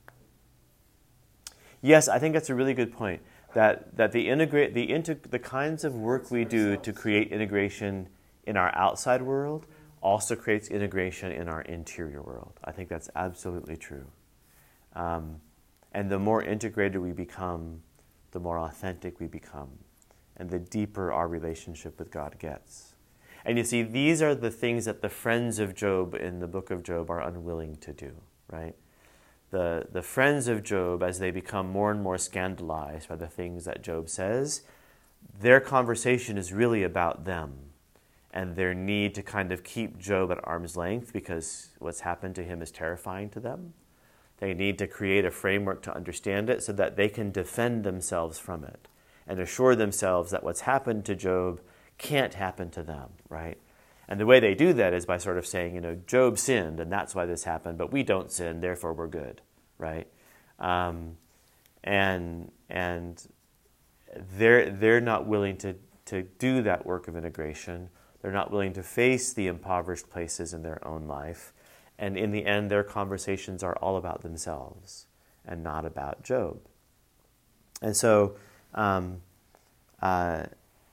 Yes, I think that's a really good point. That that the integrate the inter, the kinds of work we do to create integration in our outside world also creates integration in our interior world. I think that's absolutely true. Um, and the more integrated we become, the more authentic we become, and the deeper our relationship with God gets. And you see, these are the things that the friends of Job in the book of Job are unwilling to do, right? The, the friends of Job, as they become more and more scandalized by the things that Job says, their conversation is really about them and their need to kind of keep Job at arm's length because what's happened to him is terrifying to them. They need to create a framework to understand it so that they can defend themselves from it and assure themselves that what's happened to Job can't happen to them, right? And the way they do that is by sort of saying, you know, Job sinned and that's why this happened, but we don't sin, therefore we're good, right? Um, and and they're they're not willing to to do that work of integration. They're not willing to face the impoverished places in their own life. And in the end, their conversations are all about themselves and not about Job. And so um, uh,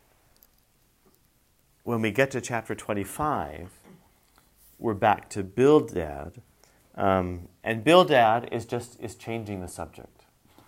when we get to chapter twenty-five, we're back to Bildad. Um, and Bildad is just is changing the subject.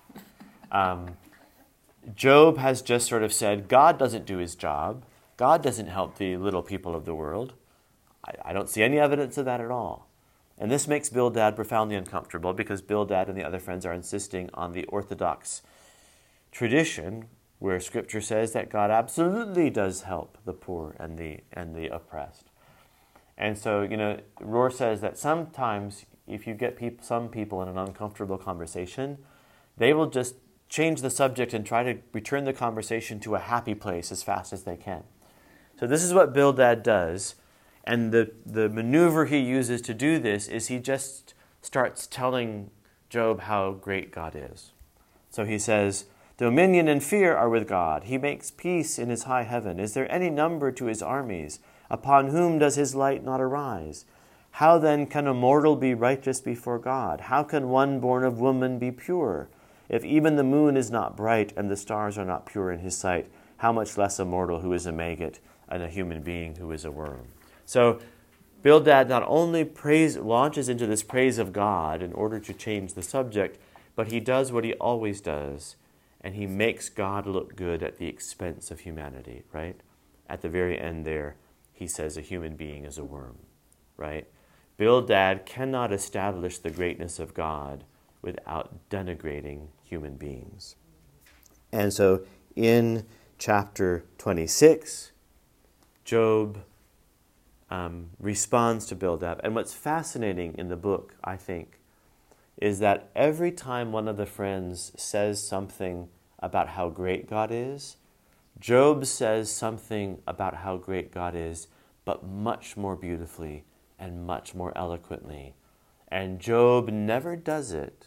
Um, Job has just sort of said, God doesn't do his job. God doesn't help the little people of the world. I, I don't see any evidence of that at all. And this makes Bildad profoundly uncomfortable because Bildad and the other friends are insisting on the Orthodox tradition where Scripture says that God absolutely does help the poor and the and the oppressed. And so, you know, Rohr says that sometimes if you get people, some people in an uncomfortable conversation, they will just change the subject and try to return the conversation to a happy place as fast as they can. So this is what Bildad does. And the, the maneuver he uses to do this is he just starts telling Job how great God is. So he says, dominion and fear are with God. He makes peace in his high heaven. Is there any number to his armies? Upon whom does his light not arise? How then can a mortal be righteous before God? How can one born of woman be pure? If even the moon is not bright and the stars are not pure in his sight, how much less a mortal who is a maggot and a human being who is a worm? So Bildad not only praise, launches into this praise of God in order to change the subject, but he does what he always does, and he makes God look good at the expense of humanity, right? At the very end there, he says a human being is a worm, right? Bildad cannot establish the greatness of God without denigrating human beings. And so in chapter twenty-six, Job um, responds to Bildad. And what's fascinating in the book, I think, is that every time one of the friends says something about how great God is, Job says something about how great God is, but much more beautifully and much more eloquently. And Job never does it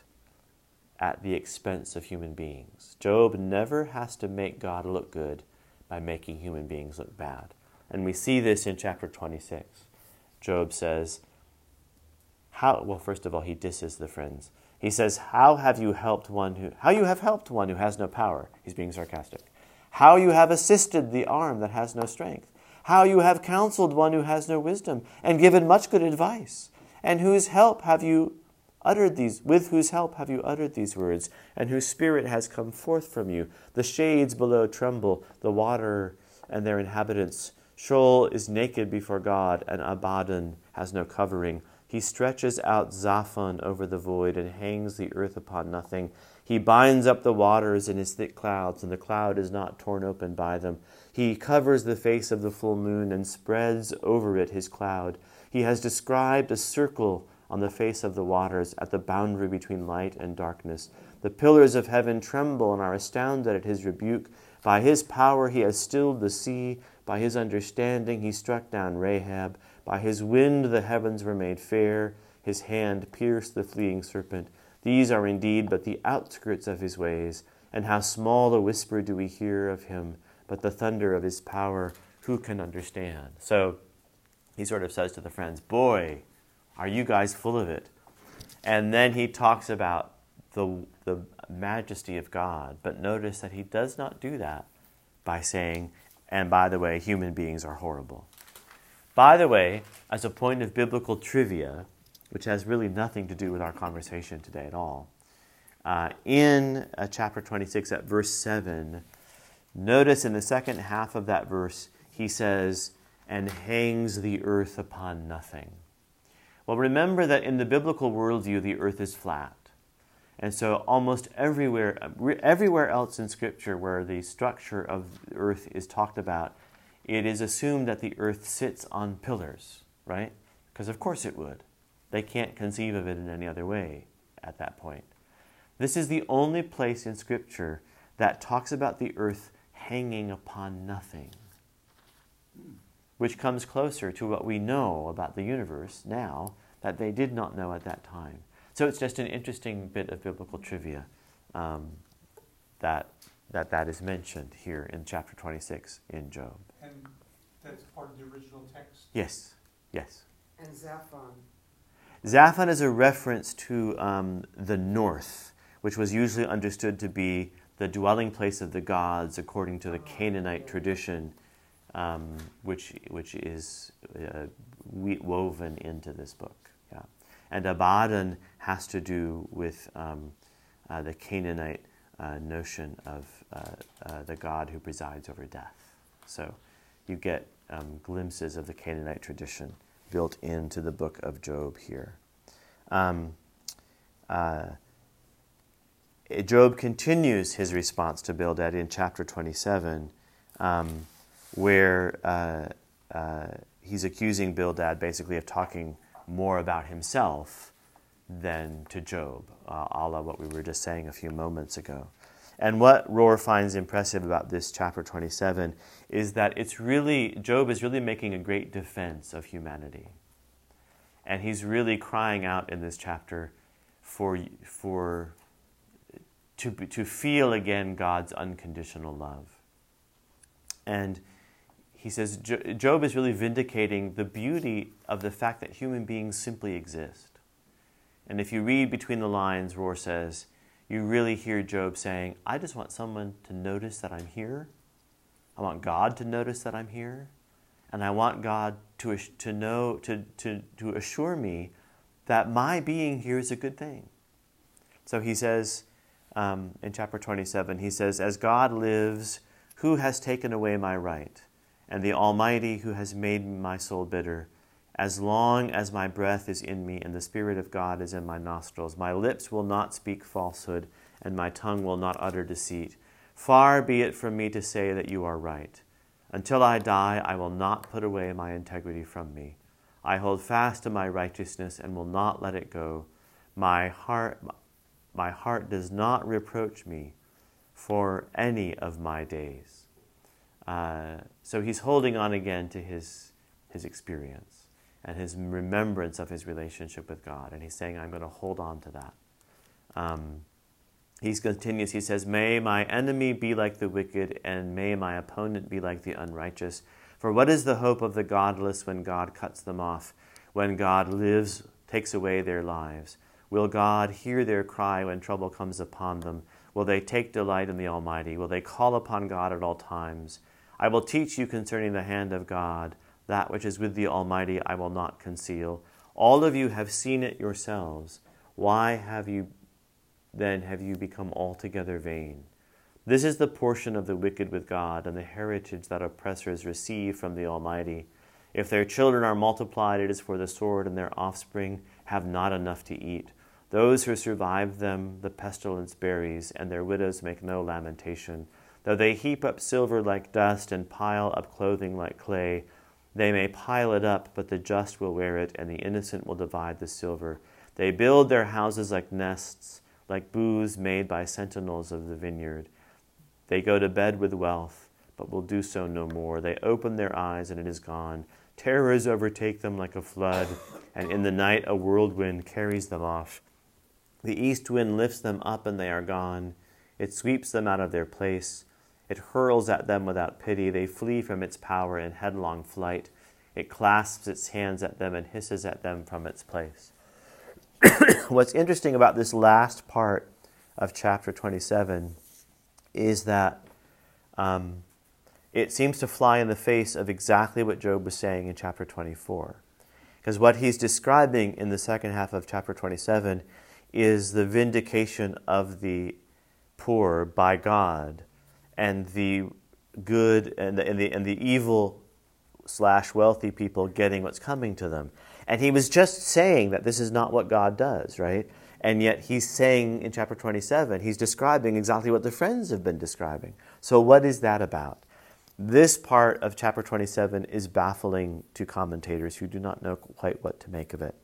at the expense of human beings. Job never has to make God look good by making human beings look bad. And we see this in chapter twenty-six. Job says, "How?" Well, first of all, he disses the friends. He says, "How have you helped one who? How you have helped one who has no power?" He's being sarcastic. "How you have assisted the arm that has no strength? How you have counseled one who has no wisdom, and given much good advice? And whose help have you uttered these? With whose help have you uttered these words? And whose spirit has come forth from you? The shades below tremble, the water and their inhabitants. Sheol is naked before God, and Abaddon has no covering. He stretches out Zaphon over the void and hangs the earth upon nothing. He binds up the waters in his thick clouds, and the cloud is not torn open by them. He covers the face of the full moon and spreads over it his cloud. He has described a circle on the face of the waters at the boundary between light and darkness. The pillars of heaven tremble and are astounded at his rebuke. By his power he has stilled the sea. By his understanding he struck down Rahab. By his wind the heavens were made fair. His hand pierced the fleeing serpent. These are indeed but the outskirts of his ways. And how small a whisper do we hear of him, but the thunder of his power, who can understand? So he sort of says to the friends, boy, are you guys full of it? And then he talks about the, the majesty of God. But notice that he does not do that by saying, and by the way, human beings are horrible. By the way, as a point of biblical trivia, which has really nothing to do with our conversation today at all, uh, in uh, chapter twenty-six at verse seven, notice in the second half of that verse, he says, and hangs the earth upon nothing. Well, remember that in the biblical worldview, the earth is flat. And so almost everywhere, everywhere else in Scripture where the structure of the earth is talked about, it is assumed that the earth sits on pillars, right? Because of course it would. They can't conceive of it in any other way at that point. This is the only place in Scripture that talks about the earth hanging upon nothing, which comes closer to what we know about the universe now that they did not know at that time. So it's just an interesting bit of biblical trivia um, that, that that is mentioned here in chapter twenty-six in Job. And that's part of the original text? Yes, yes. And Zaphon. Zaphon is a reference to um, the north, which was usually understood to be the dwelling place of the gods according to the Canaanite tradition, um, which which is uh, woven into this book. Yeah. And Abaddon has to do with um, uh, the Canaanite uh, notion of uh, uh, the god who presides over death. So you get um, glimpses of the Canaanite tradition built into the book of Job here. Um, uh, Job continues his response to Bildad in chapter twenty-seven, um, where uh, uh, he's accusing Bildad basically of talking more about himself than to Job, uh, a la what we were just saying a few moments ago. And what Rohr finds impressive about this chapter twenty-seven is that it's really, Job is really making a great defense of humanity. And he's really crying out in this chapter for, for to, to feel again God's unconditional love. And he says Job is really vindicating the beauty of the fact that human beings simply exist. And if you read between the lines, Rohr says, you really hear Job saying, I just want someone to notice that I'm here. I want God to notice that I'm here. And I want God to, to know, to, to, to assure me that my being here is a good thing. So he says, um, in chapter twenty-seven, he says, as God lives, who has taken away my right? And the Almighty who has made my soul bitter. As long as my breath is in me and the Spirit of God is in my nostrils, my lips will not speak falsehood and my tongue will not utter deceit. Far be it from me to say that you are right. Until I die, I will not put away my integrity from me. I hold fast to my righteousness and will not let it go. My heart, my heart does not reproach me for any of my days. Uh, so he's holding on again to his, his experience. and his remembrance of his relationship with God. And he's saying, I'm going to hold on to that. Um, he continues, he says, may my enemy be like the wicked, and may my opponent be like the unrighteous. For what is the hope of the godless when God cuts them off, when God lives, takes away their lives? Will God hear their cry when trouble comes upon them? Will they take delight in the Almighty? Will they call upon God at all times? I will teach you concerning the hand of God. That which is with the Almighty I will not conceal. All of you have seen it yourselves. Why have you then have you become altogether vain? This is the portion of the wicked with God, and the heritage that oppressors receive from the Almighty. If their children are multiplied, it is for the sword, and their offspring have not enough to eat. Those who survive them the pestilence buries, and their widows make no lamentation. Though they heap up silver like dust and pile up clothing like clay, they may pile it up, but the just will wear it, and the innocent will divide the silver. They build their houses like nests, like booths made by sentinels of the vineyard. They go to bed with wealth, but will do so no more. They open their eyes, and it is gone. Terrors overtake them like a flood, and in the night a whirlwind carries them off. The east wind lifts them up, and they are gone. It sweeps them out of their place. It hurls at them without pity. They flee from its power in headlong flight. It clasps its hands at them and hisses at them from its place. What's interesting about this last part of chapter twenty-seven is that um, it seems to fly in the face of exactly what Job was saying in chapter twenty-four. Because what he's describing in the second half of chapter twenty-seven is the vindication of the poor by God, and the good and the, and the, and the evil slash wealthy people getting what's coming to them. And he was just saying that this is not what God does, right? And yet he's saying in chapter twenty-seven, he's describing exactly what the friends have been describing. So what is that about? This part of chapter twenty-seven is baffling to commentators who do not know quite what to make of it.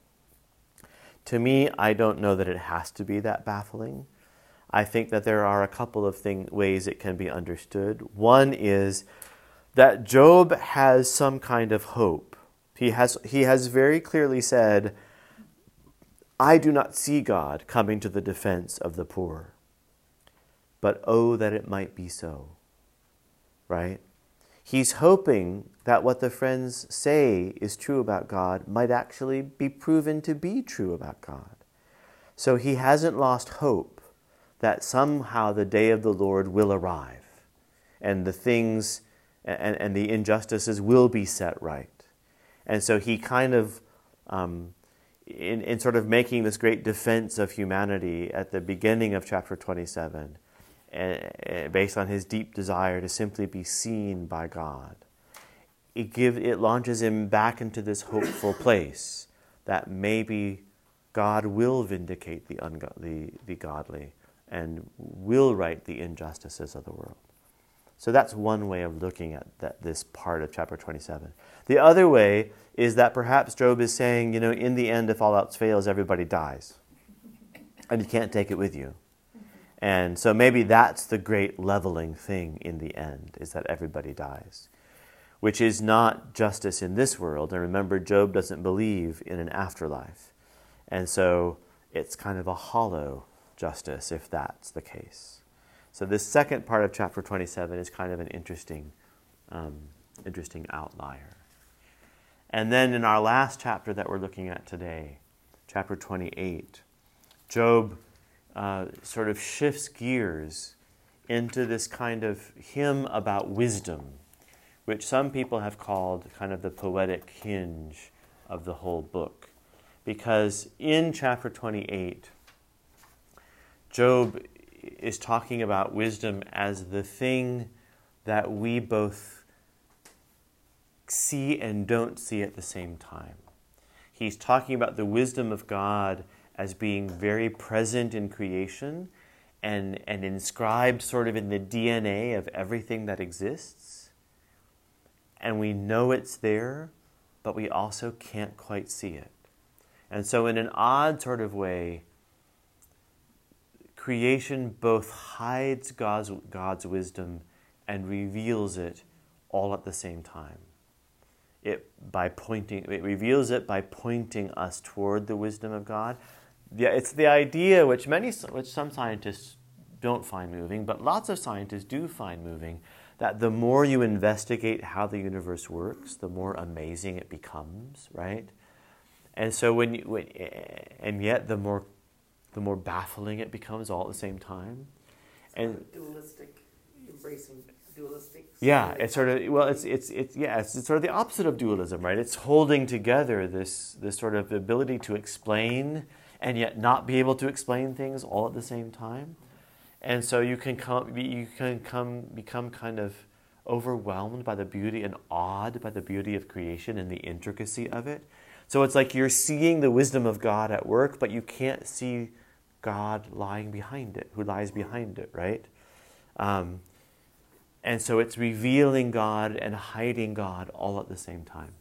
To me, I don't know that it has to be that baffling. I think that there are a couple of thing, ways it can be understood. One is that Job has some kind of hope. He has, he has very clearly said, I do not see God coming to the defense of the poor, but oh, that it might be so, right? He's hoping that what the friends say is true about God might actually be proven to be true about God. So he hasn't lost hope that somehow the day of the Lord will arrive, and the things and, and the injustices will be set right. And so he kind of, um, in, in sort of making this great defense of humanity at the beginning of chapter twenty-seven, uh, based on his deep desire to simply be seen by God, it, give, it launches him back into this hopeful place that maybe God will vindicate the, ungo- the, the godly and will right the injustices of the world. So that's one way of looking at that, this part of chapter twenty-seven. The other way is that perhaps Job is saying, you know, in the end, if all else fails, everybody dies. And you can't take it with you. And so maybe that's the great leveling thing in the end, is that everybody dies. Which is not justice in this world. And remember, Job doesn't believe in an afterlife. And so it's kind of a hollow justice if that's the case. So this second part of chapter twenty-seven is kind of an interesting, um, interesting outlier. And then in our last chapter that we're looking at today, chapter twenty-eight, Job uh, sort of shifts gears into this kind of hymn about wisdom, which some people have called kind of the poetic hinge of the whole book. Because in chapter twenty-eight, Job is talking about wisdom as the thing that we both see and don't see at the same time. He's talking about the wisdom of God as being very present in creation and, and inscribed sort of in the D N A of everything that exists. And we know it's there, but we also can't quite see it. And so in an odd sort of way, creation both hides God's, God's wisdom and reveals it all at the same time. it by pointing, it reveals it by pointing us toward the wisdom of God. Yeah, it's the idea which many, which some scientists don't find moving, but lots of scientists do find moving, that the more you investigate how the universe works, the more amazing it becomes, right? And so when you, when, and yet the more, the more baffling it becomes all at the same time. And dualistic, embracing dualistic. yeah, it's sort of, well, it's, it's, it's, yeah, it's, it's sort of the opposite of dualism, right? It's holding together this, this sort of ability to explain and yet not be able to explain things all at the same time. And so you can come, you can come, become kind of overwhelmed by the beauty and awed by the beauty of creation and the intricacy of it. So it's like you're seeing the wisdom of God at work, but you can't see God lying behind it, who lies behind it, right? Um, and so it's revealing God and hiding God all at the same time.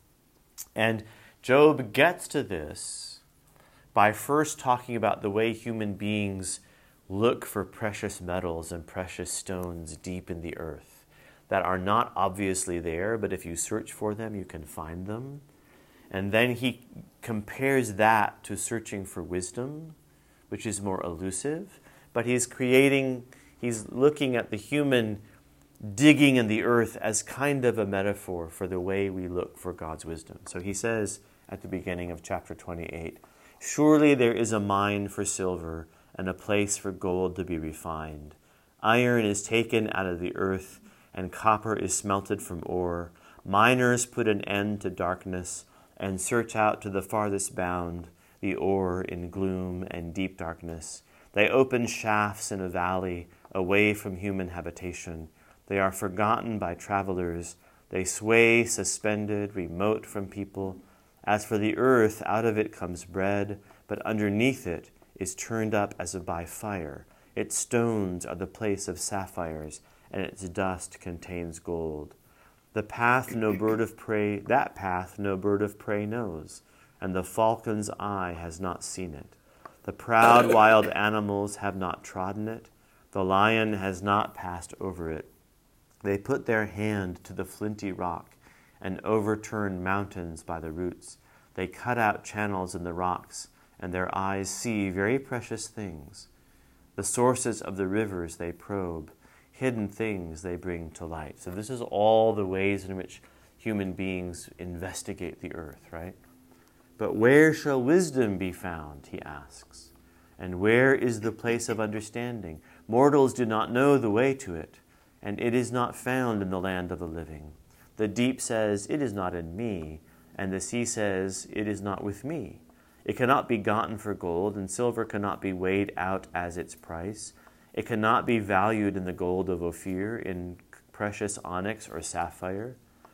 And Job gets to this by first talking about the way human beings look for precious metals and precious stones deep in the earth that are not obviously there, but if you search for them, you can find them. And then he compares that to searching for wisdom, which is more elusive, but he's creating, he's looking at the human digging in the earth as kind of a metaphor for the way we look for God's wisdom. So he says at the beginning of chapter twenty-eight, "Surely there is a mine for silver and a place for gold to be refined. Iron is taken out of the earth, and copper is smelted from ore. Miners put an end to darkness and search out to the farthest bound the ore in gloom and deep darkness. They open shafts in a valley away from human habitation. They are forgotten by travelers. They sway suspended, remote from people. As for the earth, out of it comes bread, but underneath it is turned up as by fire. Its stones are the place of sapphires, and its dust contains gold. The path no bird of prey, that path no bird of prey knows, and the falcon's eye has not seen it. The proud wild animals have not trodden it. The lion has not passed over it. They put their hand to the flinty rock and overturn mountains by the roots. They cut out channels in the rocks, and their eyes see very precious things. The sources of the rivers they probe. Hidden things they bring to light." So this is all the ways in which human beings investigate the earth, right? "But where shall wisdom be found?" he asks. "And where is the place of understanding? Mortals do not know the way to it, and it is not found in the land of the living. The deep says, 'It is not in me,' and the sea says, 'It is not with me.' It cannot be gotten for gold, and silver cannot be weighed out as its price. It cannot be valued in the gold of Ophir, in precious onyx or sapphire.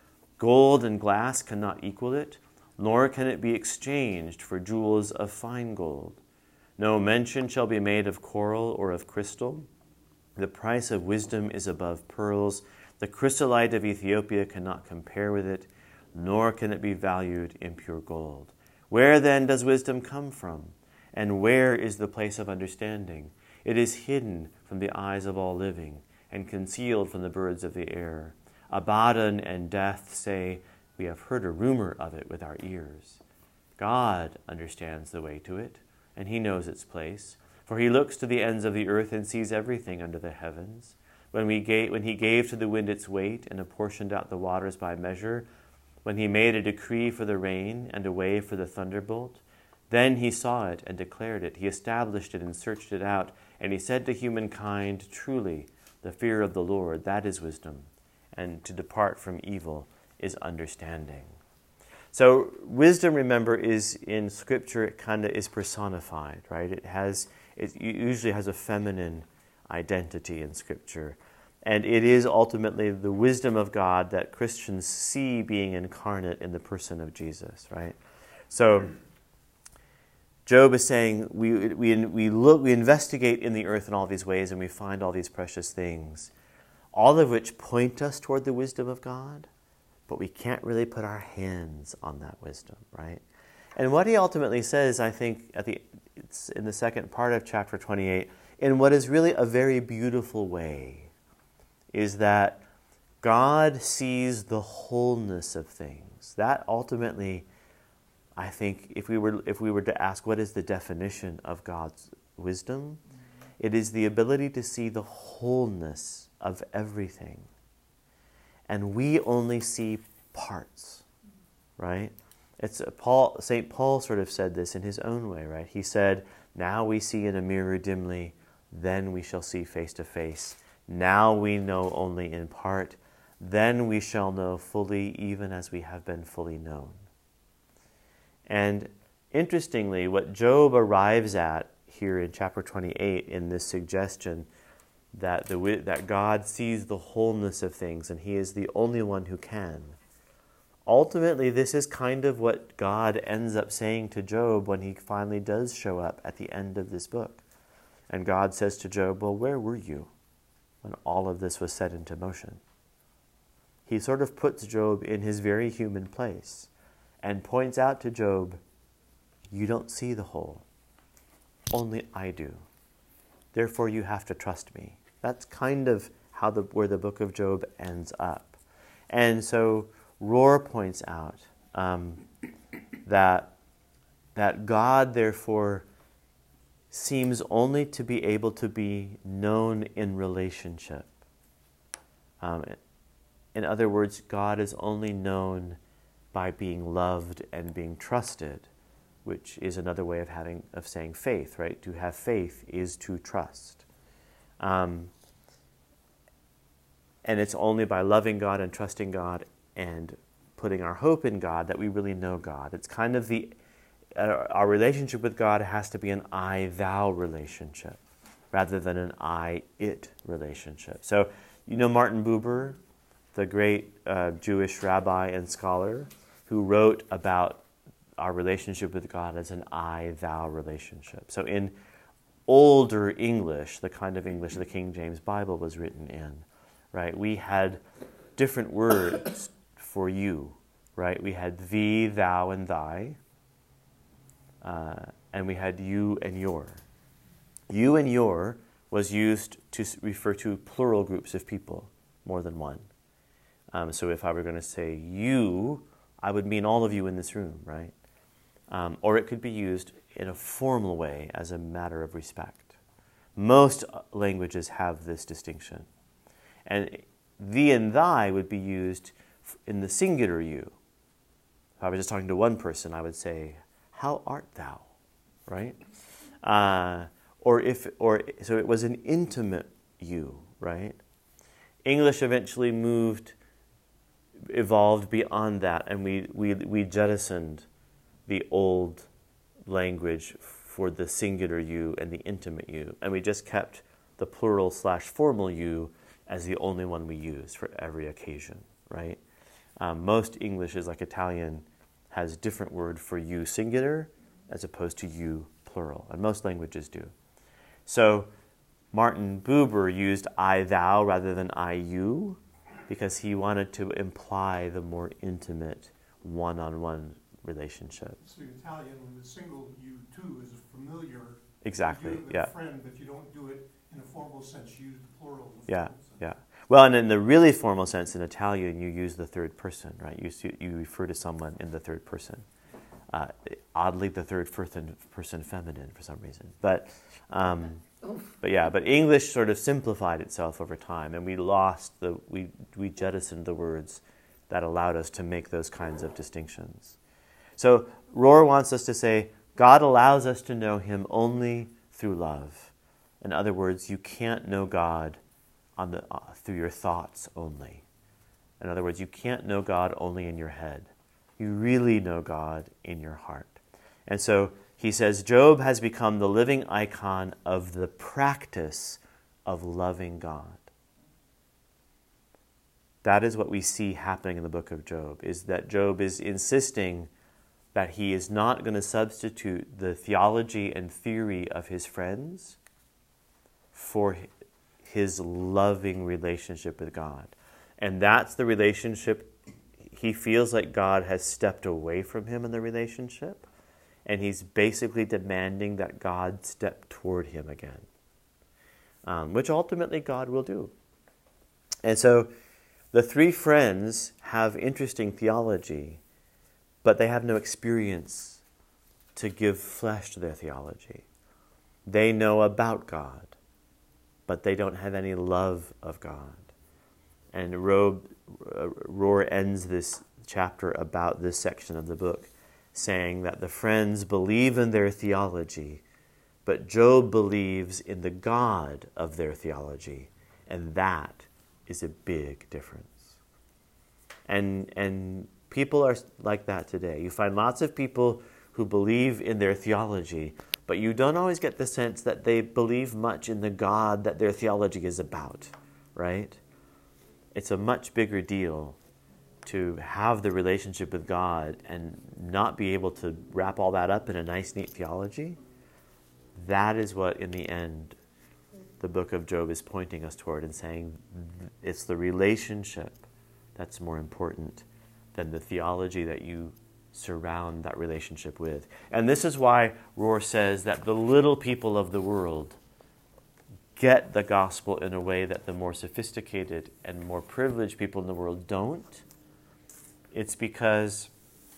Gold and glass cannot equal it, nor can it be exchanged for jewels of fine gold. No mention shall be made of coral or of crystal. The price of wisdom is above pearls. The chrysolite of Ethiopia cannot compare with it, nor can it be valued in pure gold. Where then does wisdom come from? And where is the place of understanding? It is hidden from the eyes of all living, and concealed from the birds of the air. Abaddon and Death say, 'We have heard a rumor of it with our ears.' God understands the way to it, and he knows its place. For he looks to the ends of the earth and sees everything under the heavens. When, we gave, when he gave to the wind its weight, and apportioned out the waters by measure, when he made a decree for the rain, and a way for the thunderbolt, then he saw it and declared it. He established it and searched it out. And he said to humankind, 'Truly, the fear of the Lord, that is wisdom, and to depart from evil is understanding.'" So wisdom, remember, is in Scripture, it kind of is personified, right? It has, it usually has a feminine identity in Scripture. And it is ultimately the wisdom of God that Christians see being incarnate in the person of Jesus, right? So Job is saying we, we, we, look, we investigate in the earth in all these ways, and we find all these precious things, all of which point us toward the wisdom of God, but we can't really put our hands on that wisdom, right? And what he ultimately says, I think, at the it's in the second part of chapter twenty-eight, in what is really a very beautiful way, is that God sees the wholeness of things. things. That ultimately, I think, if we were if we were to ask what is the definition of God's wisdom, it is the ability to see the wholeness of everything. And we only see parts, right? It's a Paul. Saint Paul sort of said this in his own way, right? He said, "Now we see in a mirror dimly, then we shall see face to face. Now we know only in part, then we shall know fully, even as we have been fully known." And interestingly, what Job arrives at here in chapter twenty-eight, in this suggestion that the that God sees the wholeness of things and he is the only one who can. Ultimately, this is kind of what God ends up saying to Job when he finally does show up at the end of this book. And God says to Job, well, where were you when all of this was set into motion? He sort of puts Job in his very human place and points out to Job, you don't see the whole. Only I do. Therefore, you have to trust me. That's kind of how the where the book of Job ends up. And so Rohr points out um, that, that God, therefore, seems only to be able to be known in relationship. Um, in other words, God is only known by being loved and being trusted, which is another way of having of saying faith, right? To have faith is to trust. Um, and it's only by loving God and trusting God and putting our hope in God that we really know God. It's kind of the, uh, our relationship with God has to be an I-thou relationship rather than an I-it relationship. So, you know Martin Buber, the great uh, Jewish rabbi and scholar who wrote about our relationship with God as an I-thou relationship. So in older English, the kind of English the King James Bible was written in, right, we had different words for you, right? We had thee, thou, and thy, uh, and we had you and your. You and your was used to refer to plural groups of people, more than one. Um, so if I were going to say you, I would mean all of you in this room, right? Um, or it could be used in a formal way as a matter of respect. Most languages have this distinction. And thee and thy would be used in the singular you. If I was just talking to one person, I would say, how art thou? Right? Uh, or if, or so it was an intimate you, right? English eventually moved, evolved beyond that, and we, we, we jettisoned the old language for the singular you and the intimate you. And we just kept the plural slash formal you as the only one we use for every occasion, right? Um, most English is like Italian has different word for you singular as opposed to you plural, and most languages do. So Martin Buber used I thou rather than I you because he wanted to imply the more intimate one-on-one relationship. So Italian, with a single you too is a familiar. Exactly, You do it with yeah. a friend, but you don't do it in a formal sense. You use the plural. in the Yeah, formal sense. yeah. Well, and in the really formal sense in Italian, you use the third person, right? You see, you refer to someone in the third person. Uh, oddly, the third person, person feminine for some reason. But, um, but yeah, but English sort of simplified itself over time, and we lost the we we jettisoned the words that allowed us to make those kinds of distinctions. So Rohr wants us to say, God allows us to know him only through love. In other words, you can't know God on the uh, through your thoughts only. In other words, you can't know God only in your head. You really know God in your heart. And so he says, Job has become the living icon of the practice of loving God. That is what we see happening in the book of Job, is that Job is insisting that he is not going to substitute the theology and theory of his friends for his loving relationship with God. And that's the relationship. He feels like God has stepped away from him in the relationship, and he's basically demanding that God step toward him again, um, which ultimately God will do. And so the three friends have interesting theology but they have no experience to give flesh to their theology. They know about God, but they don't have any love of God. And Rob, uh, Rohr ends this chapter about this section of the book saying that the friends believe in their theology, but Job believes in the God of their theology, and that is a big difference. And and people are like that today. You find lots of people who believe in their theology, but you don't always get the sense that they believe much in the God that their theology is about, right? It's a much bigger deal to have the relationship with God and not be able to wrap all that up in a nice, neat theology. That is what, in the end, the book of Job is pointing us toward and saying it's the relationship that's more important than the theology that you surround that relationship with. And this is why Rohr says that the little people of the world get the gospel in a way that the more sophisticated and more privileged people in the world don't. It's because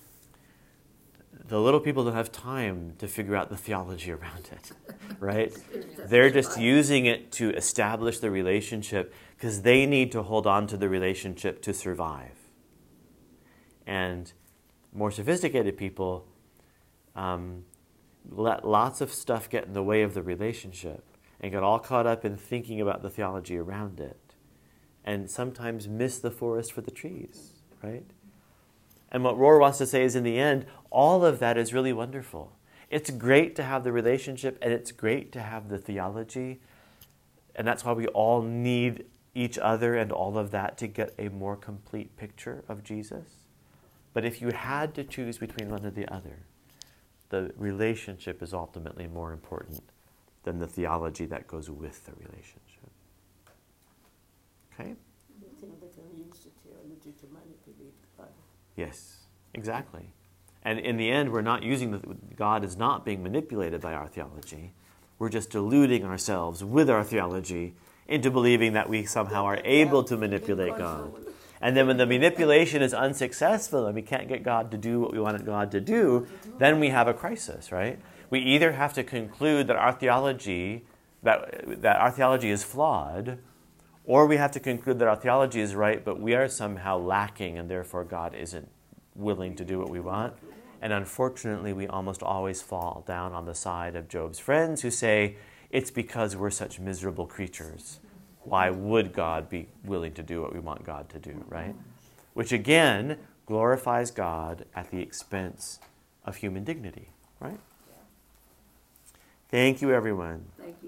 the little people don't have time to figure out the theology around it, right? They're just using it to establish the relationship because they need to hold on to the relationship to survive. And more sophisticated people um, let lots of stuff get in the way of the relationship and get all caught up in thinking about the theology around it and sometimes miss the forest for the trees, right? And what Rohr wants to say is, in the end, all of that is really wonderful. It's great to have the relationship, and it's great to have the theology, and that's why we all need each other and all of that to get a more complete picture of Jesus. But if you had to choose between one or the other, the relationship is ultimately more important than the theology that goes with the relationship. Okay? The thing that can use the theology to manipulate God. Yes, exactly. And in the end, we're not using the, God is not being manipulated by our theology. We're just deluding ourselves with our theology into believing that we somehow are able to manipulate God. And then when the manipulation is unsuccessful and we can't get God to do what we wanted God to do, then we have a crisis, right? We either have to conclude that our theology, that, that our theology is flawed, or we have to conclude that our theology is right, but we are somehow lacking and therefore God isn't willing to do what we want. And unfortunately, we almost always fall down on the side of Job's friends who say, it's because we're such miserable creatures. Why would God be willing to do what we want God to do, right? Which again glorifies God at the expense of human dignity, right? Thank you, everyone. Thank you.